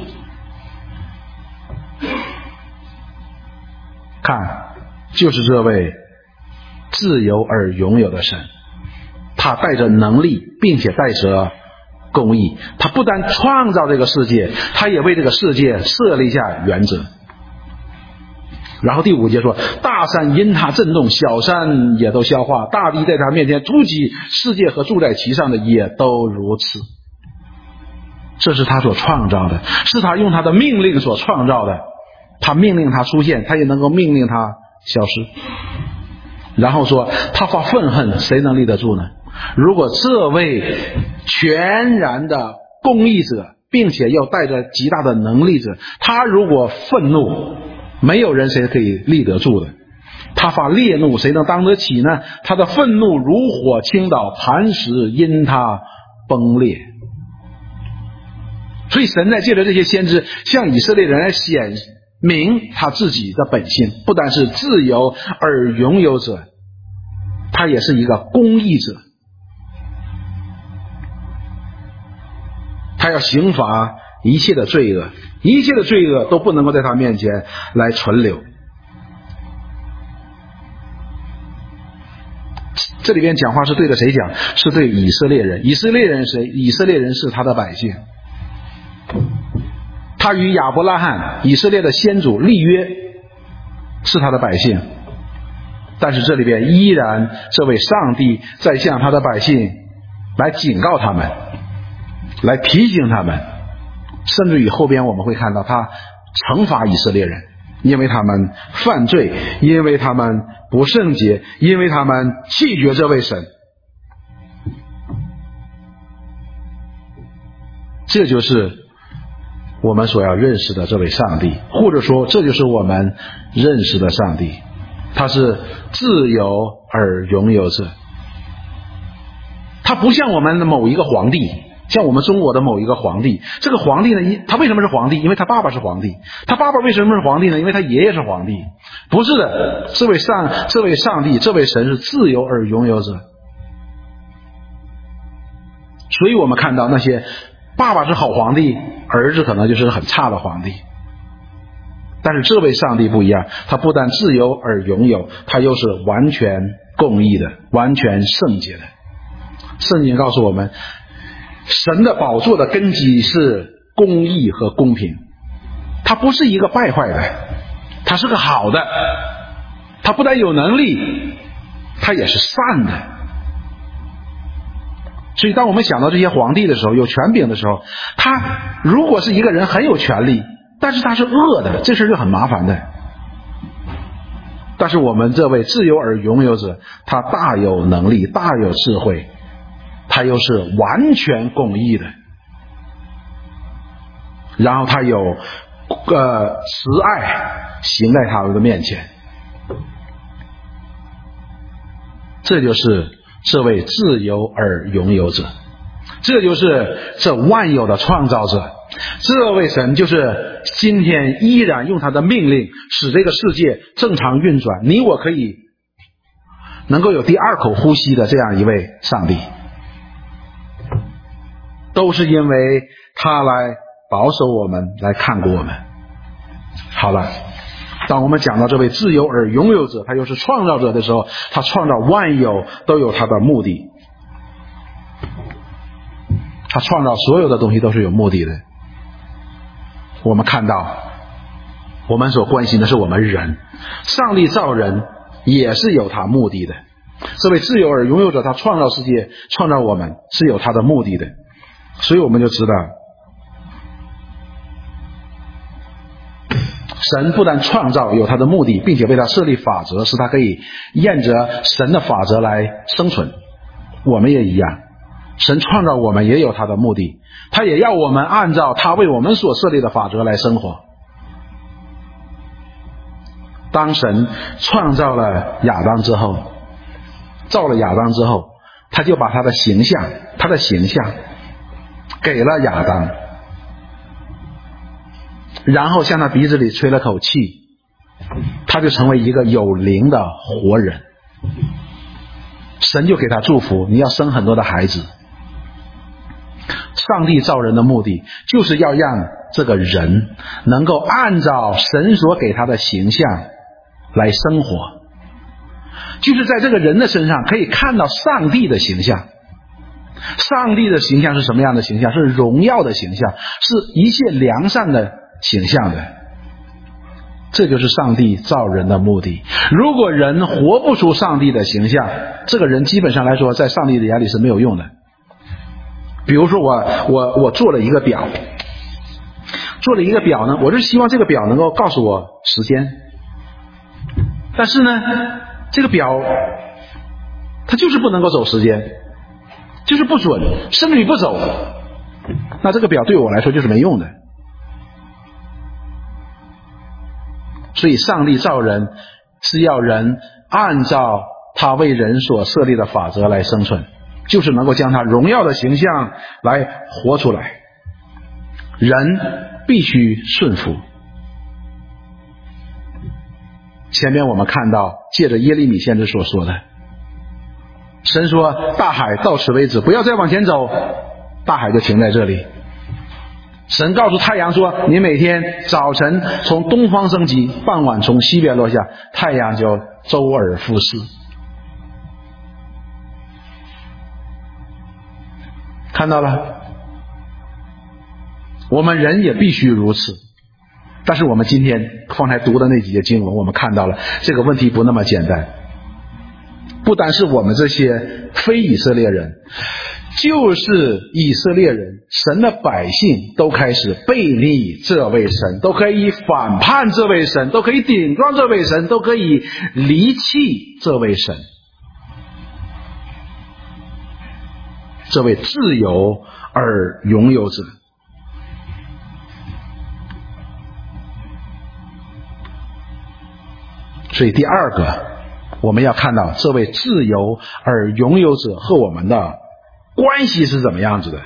看，就是这位自由而拥有的神，他带着能力并且带着公义，他不但创造这个世界，他也为这个世界设立下原则。然后第5节说大山因他震动，小山也都消化，大地在他面前凸起，世界和住在其上的也都如此。这是他所创造的，是他用他的命令所创造的，他命令他出现，他也能够命令他消失。然后说他发愤恨，谁能立得住呢？如果这位全然的公义者，并且又带着极大的能力者，他如果愤怒，没有人谁可以立得住的。 他发烈怒，谁能当得起呢？他的愤怒如火倾倒，磐石因他崩裂。所以神在借着这些先知向以色列人来显明他自己的本性，不但是自由而拥有者，他也是一个公义者。他要刑罚一切的罪恶，一切的罪恶都不能够在他面前来存留。这里边讲话是对着谁讲？是对以色列人。以色列人谁？以色列人是他的百姓。他与亚伯拉罕以色列的先祖立约，是他的百姓。但是这里边依然这位上帝在向他的百姓来警告他们，来提醒他们，甚至于后边我们会看到他惩罚以色列人，因为他们犯罪，因为他们不圣洁，因为他们弃绝这位神。这就是我们所要认识的这位上帝，或者说这就是我们认识的上帝。他是自由而拥有者，他不像我们的某一个皇帝，像我们中国的某一个皇帝。这个皇帝呢，他为什么是皇帝？因为他爸爸是皇帝。他爸爸为什么是皇帝呢？因为他爷爷是皇帝。不是的，这位上帝，这位神是自由而拥有者。所以我们看到那些爸爸是好皇帝，儿子可能就是很差的皇帝。但是这位上帝不一样，他不但自由而拥有，他又是完全公义的，完全圣洁的。圣经告诉我们，神的宝座的根基是公义和公平，他不是一个败坏的，他是个好的，他不但有能力，他也是善的。所以当我们想到这些皇帝的时候，有权柄的时候，他如果是一个人很有权力，但是他是恶的，这事就很麻烦的。但是我们这位自由而拥有者，他大有能力，大有智慧，他又是完全公义的，然后他有慈爱行在他们的面前。这就是这位自由而拥有者，这就是这万有的创造者。这位神就是今天依然用他的命令使这个世界正常运转，你我可以能够有第二口呼吸的这样一位上帝，都是因为他来保守我们，来看顾我们。好了，当我们讲到这位自由而拥有者，他又是创造者的时候，他创造万有都有他的目的，他创造所有的东西都是有目的的。我们看到我们所关心的是我们人，上帝造人也是有他目的的。这位自由而拥有者，他创造世界，创造我们是有他的目的的。所以我们就知道，神不但创造有他的目的，并且为他设立法则，使他可以沿着神的法则来生存。我们也一样，神创造我们也有他的目的，他也要我们按照他为我们所设立的法则来生活。当神创造了亚当之后，造了亚当之后，他就把他的形象给了亚当，然后向他鼻子里吹了口气，他就成为一个有灵的活人。神就给他祝福，你要生很多的孩子。上帝造人的目的就是要让这个人能够按照神所给他的形象来生活，就是在这个人的身上可以看到上帝的形象。上帝的形象是什么样的形象？是荣耀的形象，是一切良善的形象的。这就是上帝造人的目的。如果人活不出上帝的形象，这个人基本上来说在上帝的眼里是没有用的。比如说我做了一个表，呢，我就希望这个表能够告诉我时间，但是呢这个表它就是不能够走时间，就是不准，甚至于不走，那这个表对我来说就是没用的。所以上帝造人是要人按照他为人所设立的法则来生存，就是能够将他荣耀的形象来活出来。人必须顺服。前面我们看到借着耶利米先知所说的，神说大海到此为止，不要再往前走，大海就停在这里。神告诉太阳说，你每天早晨从东方升起，傍晚从西边落下，太阳就周而复始。看到了，我们人也必须如此。但是我们今天方才读的那几节经文，我们看到了这个问题不那么简单。不单是我们这些非以色列人，就是以色列人，神的百姓都开始背逆这位神，都可以反叛这位神，都可以顶撞这位神，都可以离弃这位神，这位自由而拥有者。所以第二个，我们要看到这位自由而拥有者和我们的关系是怎么样子的。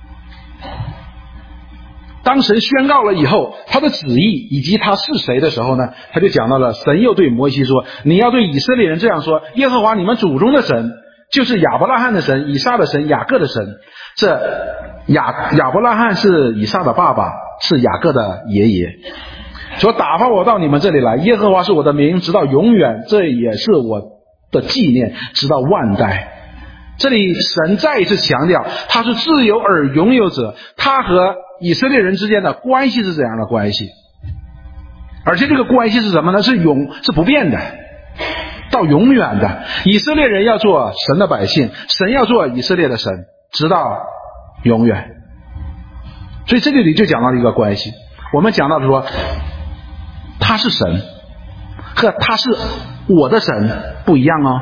当神宣告了以后他的旨意以及他是谁的时候呢，他就讲到了，神又对摩西说，你要对以色列人这样说，耶和华你们祖宗的神，就是亚伯拉罕的神，以撒的神，雅各的神。这亚伯拉罕是以撒的爸爸，是雅各的爷爷，说打发我到你们这里来，耶和华是我的名，直到永远，这也是我的纪念，直到万代。这里神再一次强调他是自由而拥有者，他和以色列人之间的关系是怎样的关系，而且这个关系是什么呢？是不变的，到永远的。以色列人要做神的百姓，神要做以色列的神，直到永远。所以这里就讲到了一个关系，我们讲到的说他是神和他是我的神不一样哦，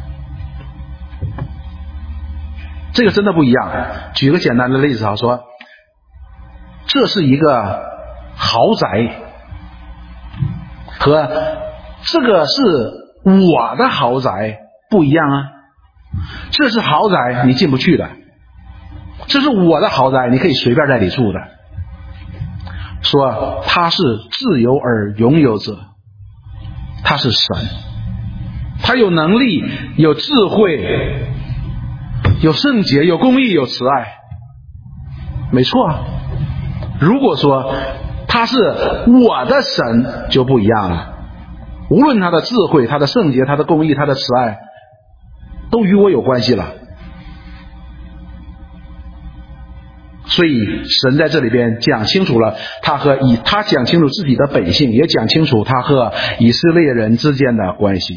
这个真的不一样。举个简单的例子啊，说这是一个豪宅和这个是我的豪宅不一样啊。这是豪宅你进不去的，这是我的豪宅你可以随便在里住的。说他是自由而拥有者，他是神，他有能力，有智慧，有圣洁，有公义，有慈爱。没错啊，如果说他是我的神就不一样了，无论他的智慧，他的圣洁，他的公义，他的慈爱都与我有关系了。所以神在这里边讲清楚了他讲清楚自己的本性，也讲清楚他和以色列人之间的关系。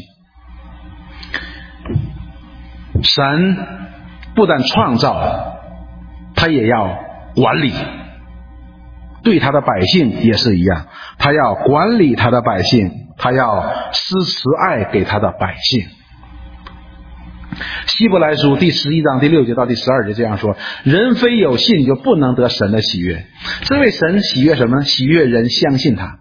神不但创造，他也要管理，对他的百姓也是一样，他要管理他的百姓，他要施慈爱给他的百姓。希伯来书第11章第6节到第12节这样说，人非有信就不能得神的喜悦。这位神喜悦什么呢？喜悦人相信他。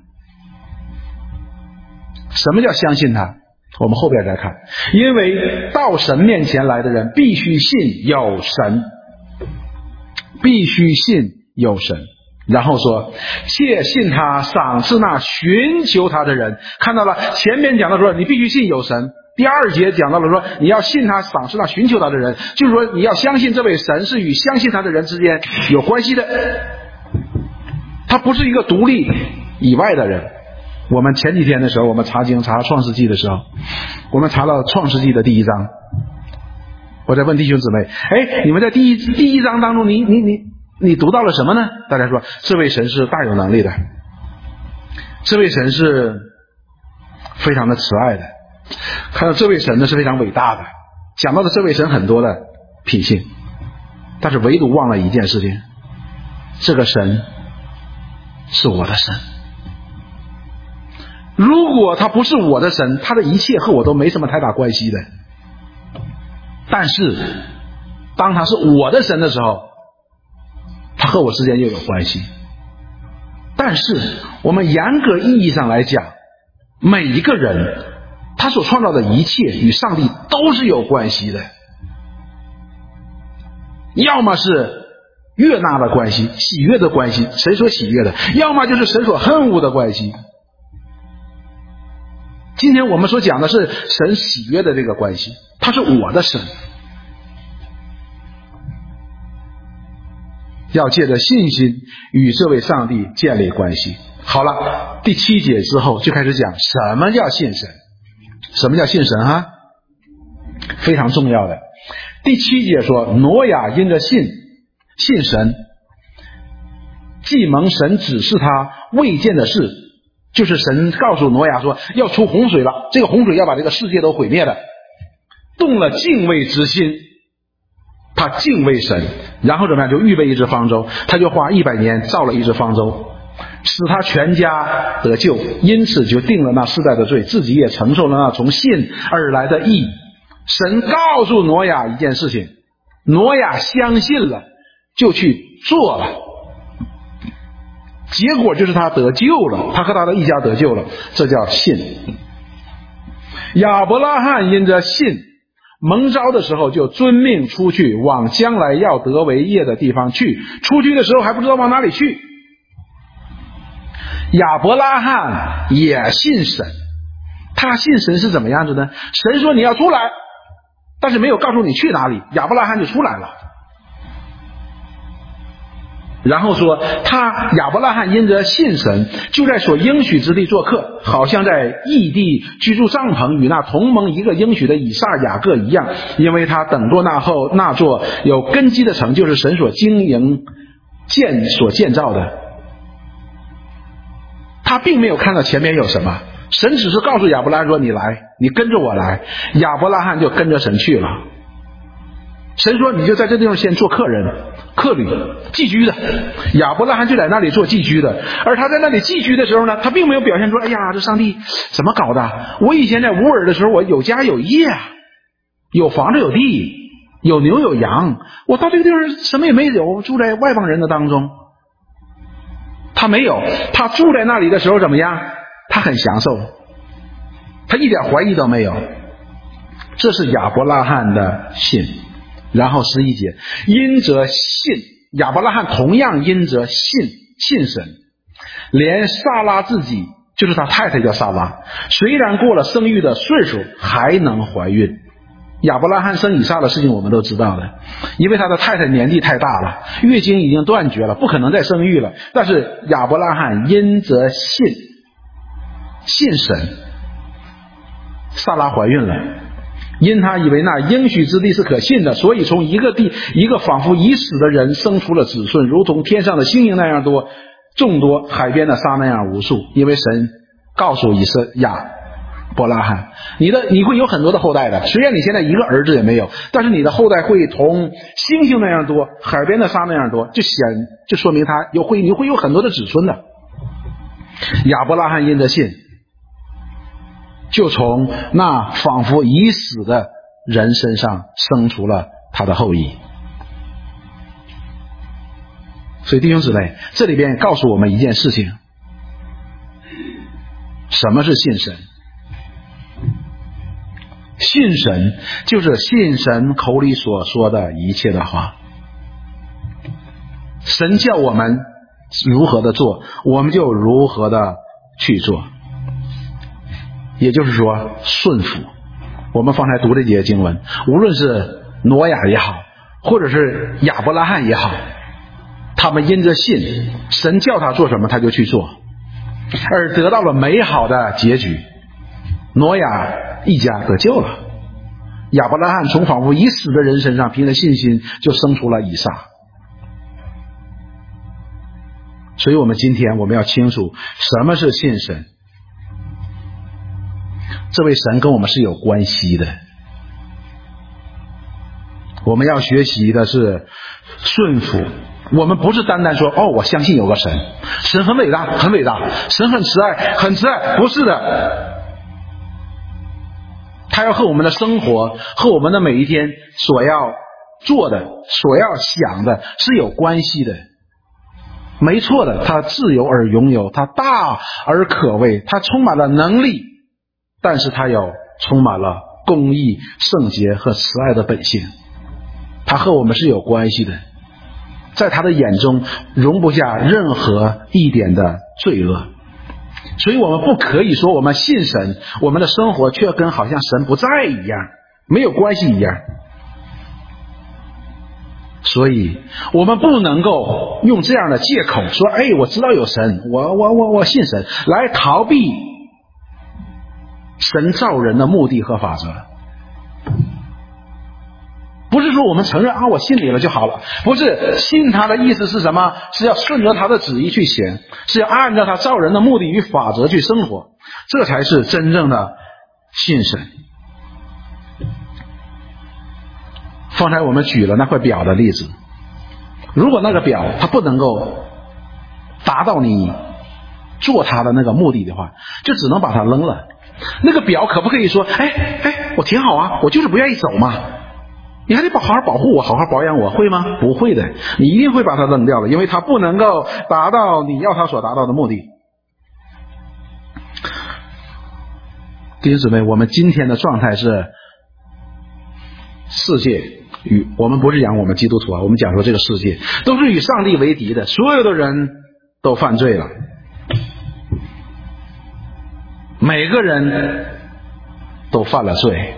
什么叫相信他？我们后边再看。因为到神面前来的人必须信有神，必须信有神。然后说切信他，赏赐那寻求他的人。看到了，前面讲到说你必须信有神，第2节讲到了说你要信他，赏赐那寻求他的人，就是说你要相信这位神是与相信他的人之间有关系的，他不是一个独立以外的人。我们前几天的时候，我们查经查创世纪的时候，我们查到创世纪的第1章，我在问弟兄姊妹，你们在第一章当中你读到了什么呢？大家说这位神是大有能力的，这位神是非常的慈爱的，看到这位神呢是非常伟大的，讲到的这位神很多的品性，但是唯独忘了一件事情，这个神是我的神。如果他不是我的神，他的一切和我都没什么太大关系的。但是当他是我的神的时候，他和我之间又有关系。但是我们严格意义上来讲，每一个人他所创造的一切与上帝都是有关系的，要么是悦纳的关系，喜悦的关系，神所喜悦的，要么就是神所恨恶的关系。今天我们所讲的是神喜悦的这个关系，他是我的神，要借着信心与这位上帝建立关系。好了，第7节之后就开始讲什么叫信神，什么叫信神啊？非常重要的。第7节说，挪亚因着信神，既蒙神指示他未见的事，就是神告诉挪亚说要出洪水了，这个洪水要把这个世界都毁灭了，动了敬畏之心，他敬畏神，然后怎么样，就预备一只方舟，他就花100年造了一只方舟，使他全家得救，因此就定了那世代的罪，自己也承受了那从信而来的义。神告诉挪亚一件事情，挪亚相信了，就去做了，结果就是他得救了，他和他的一家得救了，这叫信。亚伯拉罕因着信蒙召的时候就遵命出去，往将来要得为业的地方去，出去的时候还不知道往哪里去。亚伯拉罕也信神，他信神是怎么样子呢？神说你要出来，但是没有告诉你去哪里，亚伯拉罕就出来了。然后说亚伯拉罕因着信神，就在所应许之地做客，好像在异地居住帐篷，与那同盟一个应许的以撒雅各一样，因为他等着那座有根基的城，就是神所经营所建造的。他并没有看到前面有什么，神只是告诉亚伯拉罕说你来，你跟着我来，亚伯拉罕就跟着神去了。神说你就在这地方先做客旅寄居的，亚伯拉罕就在那里做寄居的。而他在那里寄居的时候呢，他并没有表现出哎呀这上帝怎么搞的，我以前在乌尔的时候我有家有业，有房子有地，有牛有羊，我到这个地方什么也没有，住在外邦人的当中。他没有，他住在那里的时候怎么样？他很享受，他一点怀疑都没有。这是亚伯拉罕的信。然后11节，因着信，亚伯拉罕同样因着信神，连撒拉自己，就是他太太叫撒拉，虽然过了生育的岁数，还能怀孕。亚伯拉罕生以撒的事情我们都知道的，因为他的太太年纪太大了，月经已经断绝了，不可能再生育了。但是亚伯拉罕因着信神，撒拉怀孕了，因他以为那应许之地是可信的，所以从一个仿佛已死的人生出了子孙，如同天上的星星那样多，众多海边的沙那样无数。因为神告诉亚伯拉罕，你会有很多的后代的，虽然你现在一个儿子也没有，但是你的后代会同星星那样多，海边的沙那样多，就说明你会有很多的子孙的。亚伯拉罕因着信，就从那仿佛已死的人身上生出了他的后裔。所以弟兄姊妹，这里边告诉我们一件事情，什么是信神？信神就是信神口里所说的一切的话。神叫我们如何的做，我们就如何的去做，也就是说顺服。我们方才读这节经文，无论是挪亚也好，或者是亚伯拉罕也好，他们因着信，神叫他做什么他就去做，而得到了美好的结局。挪亚一家得救了，亚伯拉罕从仿佛已死的人身上凭着信心就生出了以撒。所以我们今天我们要清楚什么是信神。这位神跟我们是有关系的，我们要学习的是顺服。我们不是单单说我相信有个神，神很伟大很伟大，神很慈爱很慈爱，不是的。他要和我们的生活和我们的每一天所要做的所要想的是有关系的。没错的，他自由而拥有，他大而可畏，他充满了能力，但是他有充满了公义、圣洁和慈爱的本性，他和我们是有关系的，在他的眼中容不下任何一点的罪恶。所以我们不可以说我们信神，我们的生活却跟好像神不在一样，没有关系一样。所以我们不能够用这样的借口说，我知道有神，我信神，来逃避神造人的目的和法则。不是说我们承认我信你了就好了，不是，信他的意思是什么？是要顺着他的旨意去行，是要按照他造人的目的与法则去生活，这才是真正的信神。方才我们举了那块表的例子，如果那个表它不能够达到你做它的那个目的的话，就只能把它扔了。那个表可不可以说我挺好啊，我就是不愿意走嘛，你还得好好保护我，好好保养我，会吗？不会的，你一定会把它扔掉了，因为它不能够达到你要它所达到的目的。弟兄姊妹，我们今天的状态是世界与我们不是讲我们基督徒我们讲说这个世界都是与上帝为敌的，所有的人都犯罪了，每个人都犯了罪。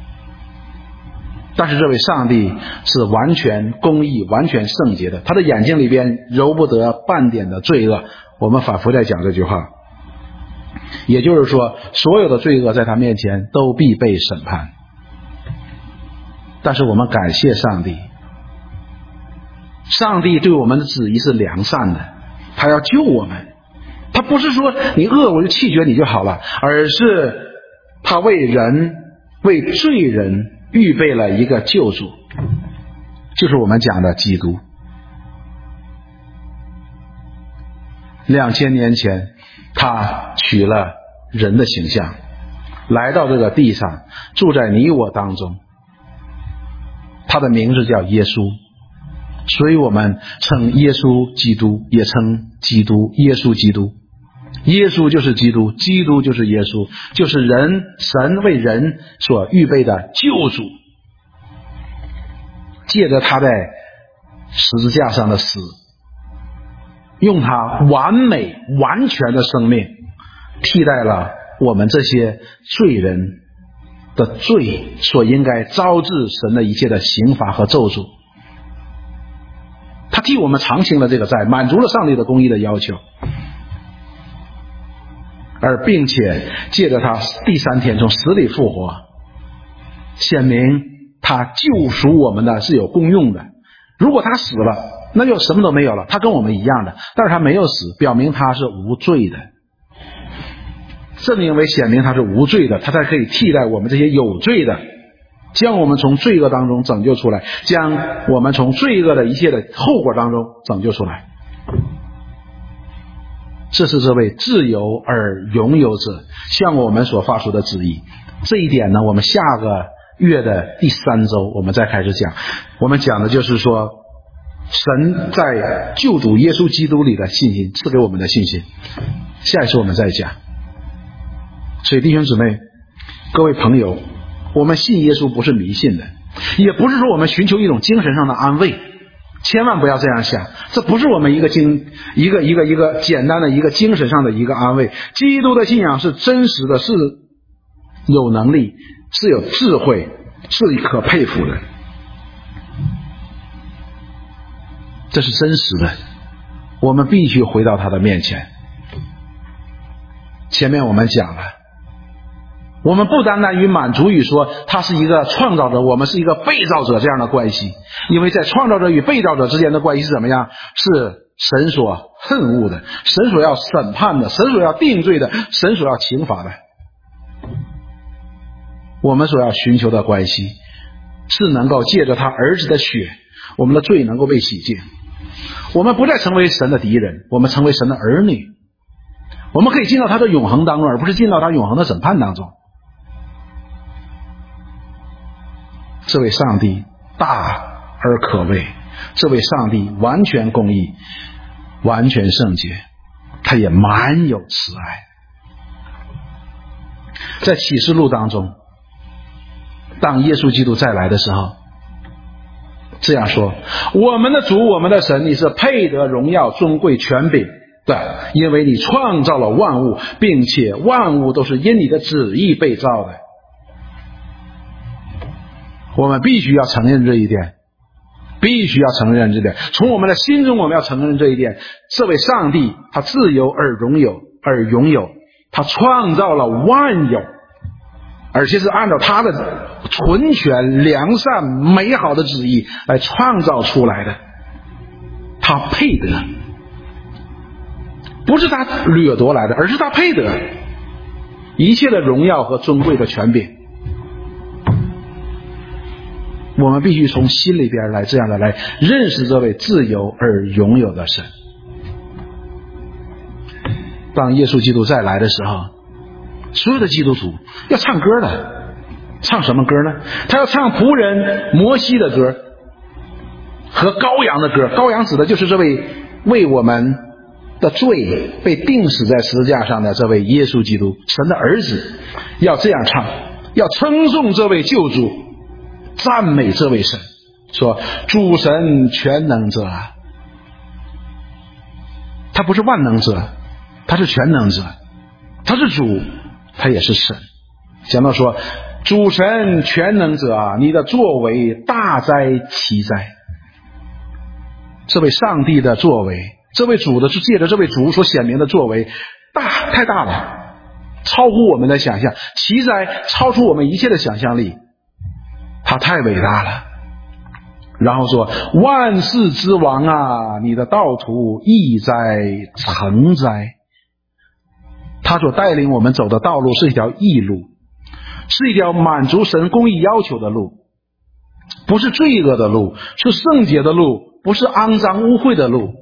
但是这位上帝是完全公义、完全圣洁的，他的眼睛里边揉不得半点的罪恶。我们反复在讲这句话，也就是说，所有的罪恶在他面前都必被审判。但是我们感谢上帝，上帝对我们的旨意是良善的，他要救我们。他不是说你恶我就弃绝你就好了，而是他为人、为罪人预备了一个救主，就是我们讲的基督。2000年前他取了人的形象，来到这个地上，住在你我当中，他的名字叫耶稣，所以我们称耶稣基督，也称基督耶稣基督。耶稣就是基督，基督就是耶稣，就是神为人所预备的救主。借着他在十字架上的死，用他完美完全的生命替代了我们这些罪人的罪所应该招致神的一切的刑罚和咒诅。他替我们偿清了这个债，满足了上帝的公义的要求，而并且借着他第3天从死里复活，显明他救赎我们的是有功用的。如果他死了，那就什么都没有了，他跟我们一样的，但是他没有死，表明他是无罪的。正因为显明他是无罪的，他才可以替代我们这些有罪的，将我们从罪恶当中拯救出来，将我们从罪恶的一切的后果当中拯救出来。这是这位自由而拥有者向我们所发出的旨意。这一点呢，我们下个月的第3周我们再开始讲。我们讲的就是说，神在救主耶稣基督里的信心，赐给我们的信心。下一次我们再讲。所以弟兄姊妹，各位朋友，我们信耶稣不是迷信的，也不是说我们寻求一种精神上的安慰，千万不要这样想，这不是我们一个简单的一个精神上的一个安慰。基督的信仰是真实的，是有能力，是有智慧，是可佩服的，这是真实的，我们必须回到他的面前。前面我们讲了，我们不单单于满足于说他是一个创造者，我们是一个被造者这样的关系，因为在创造者与被造者之间的关系是怎么样？是神所恨恶的，神所要审判的，神所要定罪的，神所要刑罚的。我们所要寻求的关系是能够借着他儿子的血，我们的罪能够被洗净，我们不再成为神的敌人，我们成为神的儿女，我们可以进到他的永恒当中，而不是进到他永恒的审判当中。这位上帝大而可畏，这位上帝完全公义，完全圣洁，他也满有慈爱。在启示录当中， 当耶稣基督再来的时候，这样说：我们的主，我们的神，你是配得荣耀、尊贵、权柄的，因为你创造了万物，并且万物都是因你的旨意被造的。我们必须要承认这一点，必须要承认这一点。从我们的心中，我们要承认这一点。这位上帝，他自由而拥有，他创造了万有，而且是按照他的纯全、良善、美好的旨意来创造出来的。他配得，不是他掠夺来的，而是他配得一切的荣耀和尊贵的权柄。我们必须从心里边来这样的来认识这位自由而拥有的神。当耶稣基督再来的时候，所有的基督徒要唱歌的。唱什么歌呢？他要唱仆人摩西的歌和羔羊的歌。羔羊指的就是这位为我们的罪被钉死在十字架上的这位耶稣基督，神的儿子。要这样唱，要称颂这位救主，赞美这位神，说主神全能者。他不是万能者，他是全能者，他是主，他也是神。讲到说主神全能者啊，你的作为大哉奇哉。这位上帝的作为，这位主的是借着这位主所显明的作为太大了，超乎我们的想象，奇哉超出我们一切的想象力，他太伟大了。然后说万世之王啊，你的道途义哉诚哉。他所带领我们走的道路是一条义路，是一条满足神公义要求的路，不是罪恶的路，是圣洁的路，不是肮脏污秽的路，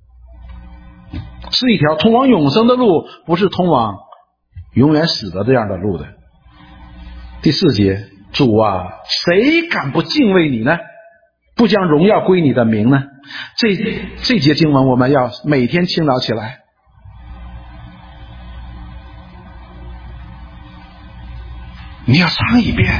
是一条通往永生的路，不是通往永远死的这样的路的。第4节，主啊，谁敢不敬畏你呢？不将荣耀归你的名呢？这节经文我们要每天清祷起来。你要唱一遍。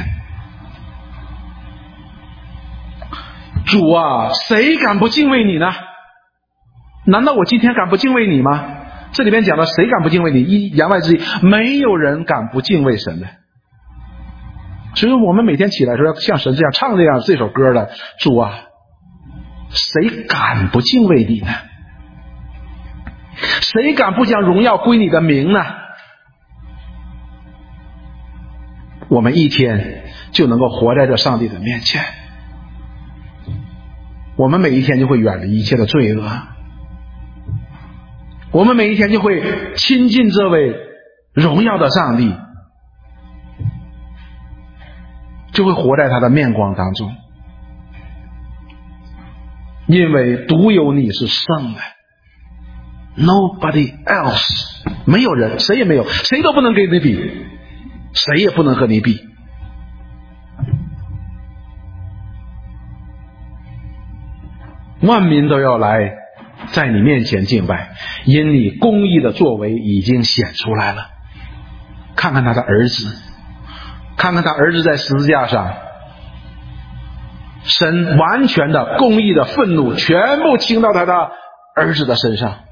主啊，谁敢不敬畏你呢？难道我今天敢不敬畏你吗？这里边讲的谁敢不敬畏你，言外之意，没有人敢不敬畏神的。所以我们每天起来的时候要像神这样唱这首歌的。主啊，谁敢不敬畏你呢？谁敢不将荣耀归你的名呢？我们一天就能够活在这上帝的面前，我们每一天就会远离一切的罪恶，我们每一天就会亲近这位荣耀的上帝，就会活在他的面光当中，因为独有你是圣的， Nobody else， 没有人，谁也没有，谁都不能跟你比，谁也不能和你比。万民都要来在你面前敬拜，因你公义的作为已经显出来了。看看他的儿子，看看他儿子在十字架上，神完全的公义的愤怒全部倾到他的儿子的身上。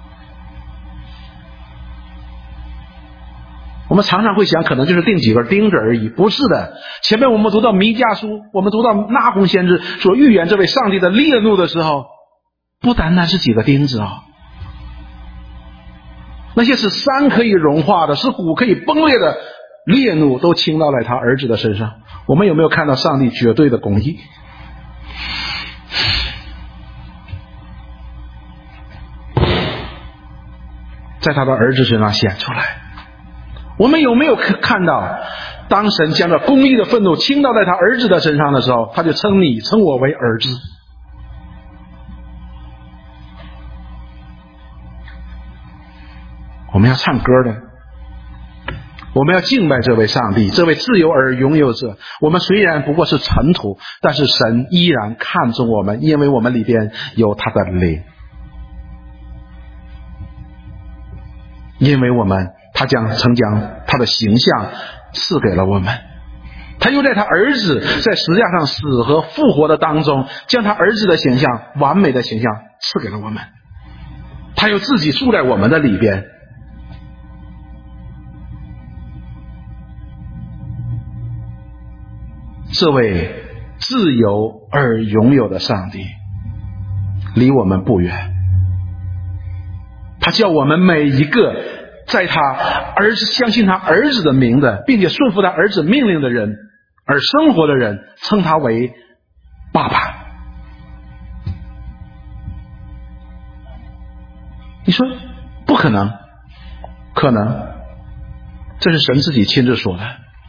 我们常常会想可能就是钉几根钉子而已，不是的。前面我们读到弥迦书，我们读到拿鸿先知所预言这位上帝的烈怒的时候，不单单是几个钉子啊，那些是山可以融化的，是骨可以崩裂的烈怒都倾倒在他儿子的身上。我们有没有看到上帝绝对的公义？在他的儿子身上显出来。我们有没有看到当神将这公义的愤怒倾倒在他儿子的身上的时候，他就称我为儿子。我们要唱歌的，我们要敬拜这位上帝，这位自由而拥有者。我们虽然不过是尘土，但是神依然看重我们，因为我们里边有他的灵，因为我们曾将他的形象赐给了我们， 他又在他儿子在十字架上死和复活的当中，将他儿子的形象，完美的形象赐给了我们。他又自己住在我们的里边。这位自由而拥有的上帝离我们不远，他叫我们每一个在他儿子相信他儿子的名的，并且顺服他儿子命令的人而生活的人，称他为爸爸。你说不可能？可能，这是神自己亲自说的。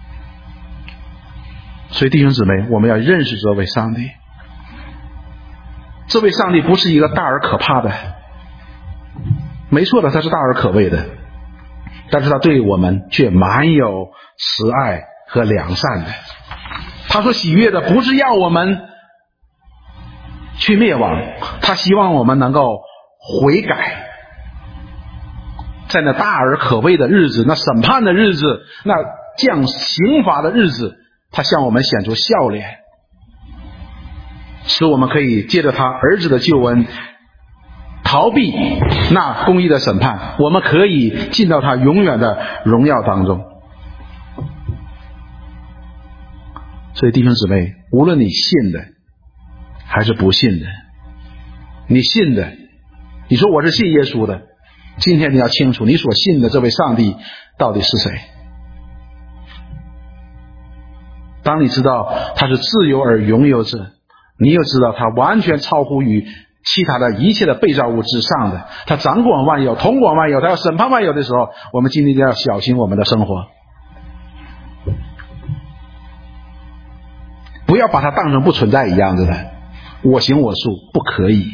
所以弟兄姊妹，我们要认识这位上帝。这位上帝不是一个大而可怕的，没错的，他是大而可畏的，但是他对我们却满有慈爱和良善的。他所喜悦的不是要我们去灭亡，他希望我们能够悔改。在那大而可畏的日子，那审判的日子，那降刑罚的日子，他向我们显出笑脸，使我们可以借着他儿子的救恩逃避那公义的审判，我们可以进到他永远的荣耀当中。所以弟兄姊妹，无论你信的还是不信的，你信的，你说我是信耶稣的，今天你要清楚你所信的这位上帝到底是谁。当你知道他是自由而拥有者，你又知道他完全超乎于其他的一切的被造物之上的，他掌管万有，统管万有，他要审判万有的时候，我们今天就要小心我们的生活，不要把它当成不存在一样子的，我行我素，不可以，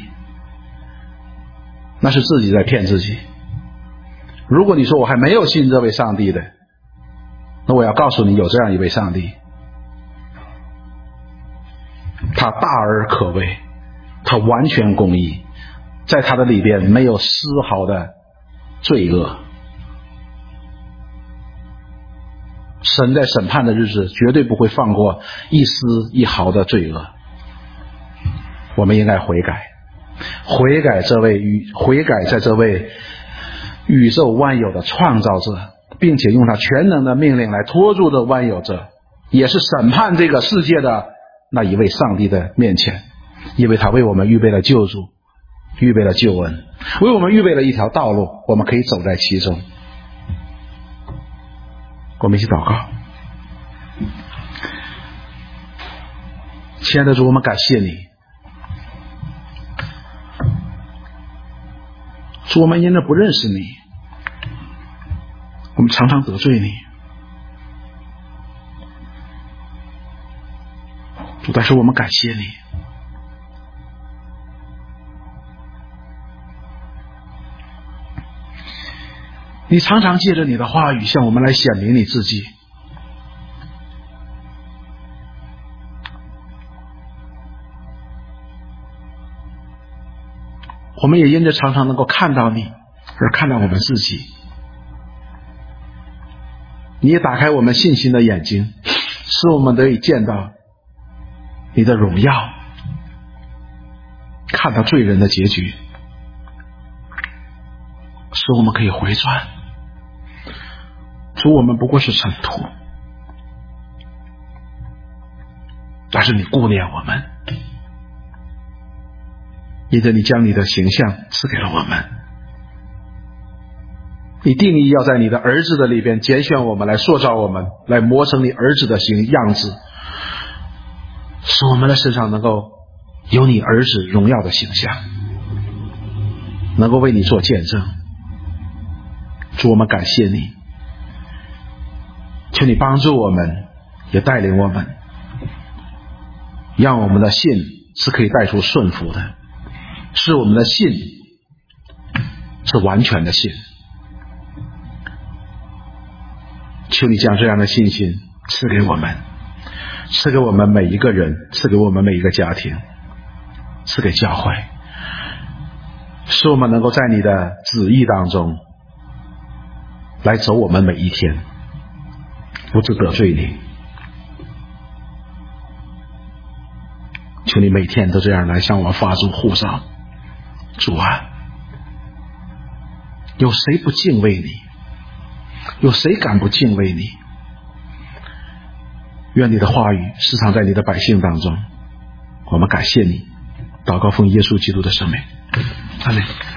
那是自己在骗自己。如果你说我还没有信这位上帝的，那我要告诉你，有这样一位上帝，他大而可畏，他完全公义，在他的里边没有丝毫的罪恶。神在审判的日子绝对不会放过一丝一毫的罪恶。我们应该悔改，悔改在这位宇宙万有的创造者，并且用他全能的命令来拖住这万有者，也是审判这个世界的那一位上帝的面前，因为他为我们预备了救主，预备了救恩，为我们预备了一条道路，我们可以走在其中。我们一起祷告。亲爱的主，我们感谢你，主，我们因着不认识你，我们常常得罪你，主，但是我们感谢你，你常常借着你的话语向我们来显明你自己。我们也因着常常能够看到你而看到我们自己，你也打开我们信心的眼睛，使我们得以见到你的荣耀，看到罪人的结局，使我们可以回转。主，我们不过是尘土，但是你顾念我们，因着你将你的形象赐给了我们，你定义要在你的儿子的里边拣选我们，来塑造我们，来磨成你儿子的样子，使我们的身上能够有你儿子荣耀的形象，能够为你做见证。主，我们感谢你，求你帮助我们，也带领我们，让我们的信是可以带出顺服的，是我们的信是完全的信。求你将这样的信心赐给我们，赐给我们每一个人，赐给我们每一个家庭，赐给教会，使我们能够在你的旨意当中来走我们每一天，不致得罪你， 求你每天都这样来向我们发出呼召。主啊，有谁不敬畏你？有谁敢不敬畏你？愿你的话语时常在你的百姓当中。我们感谢你，祷告奉耶稣基督的圣名，阿们。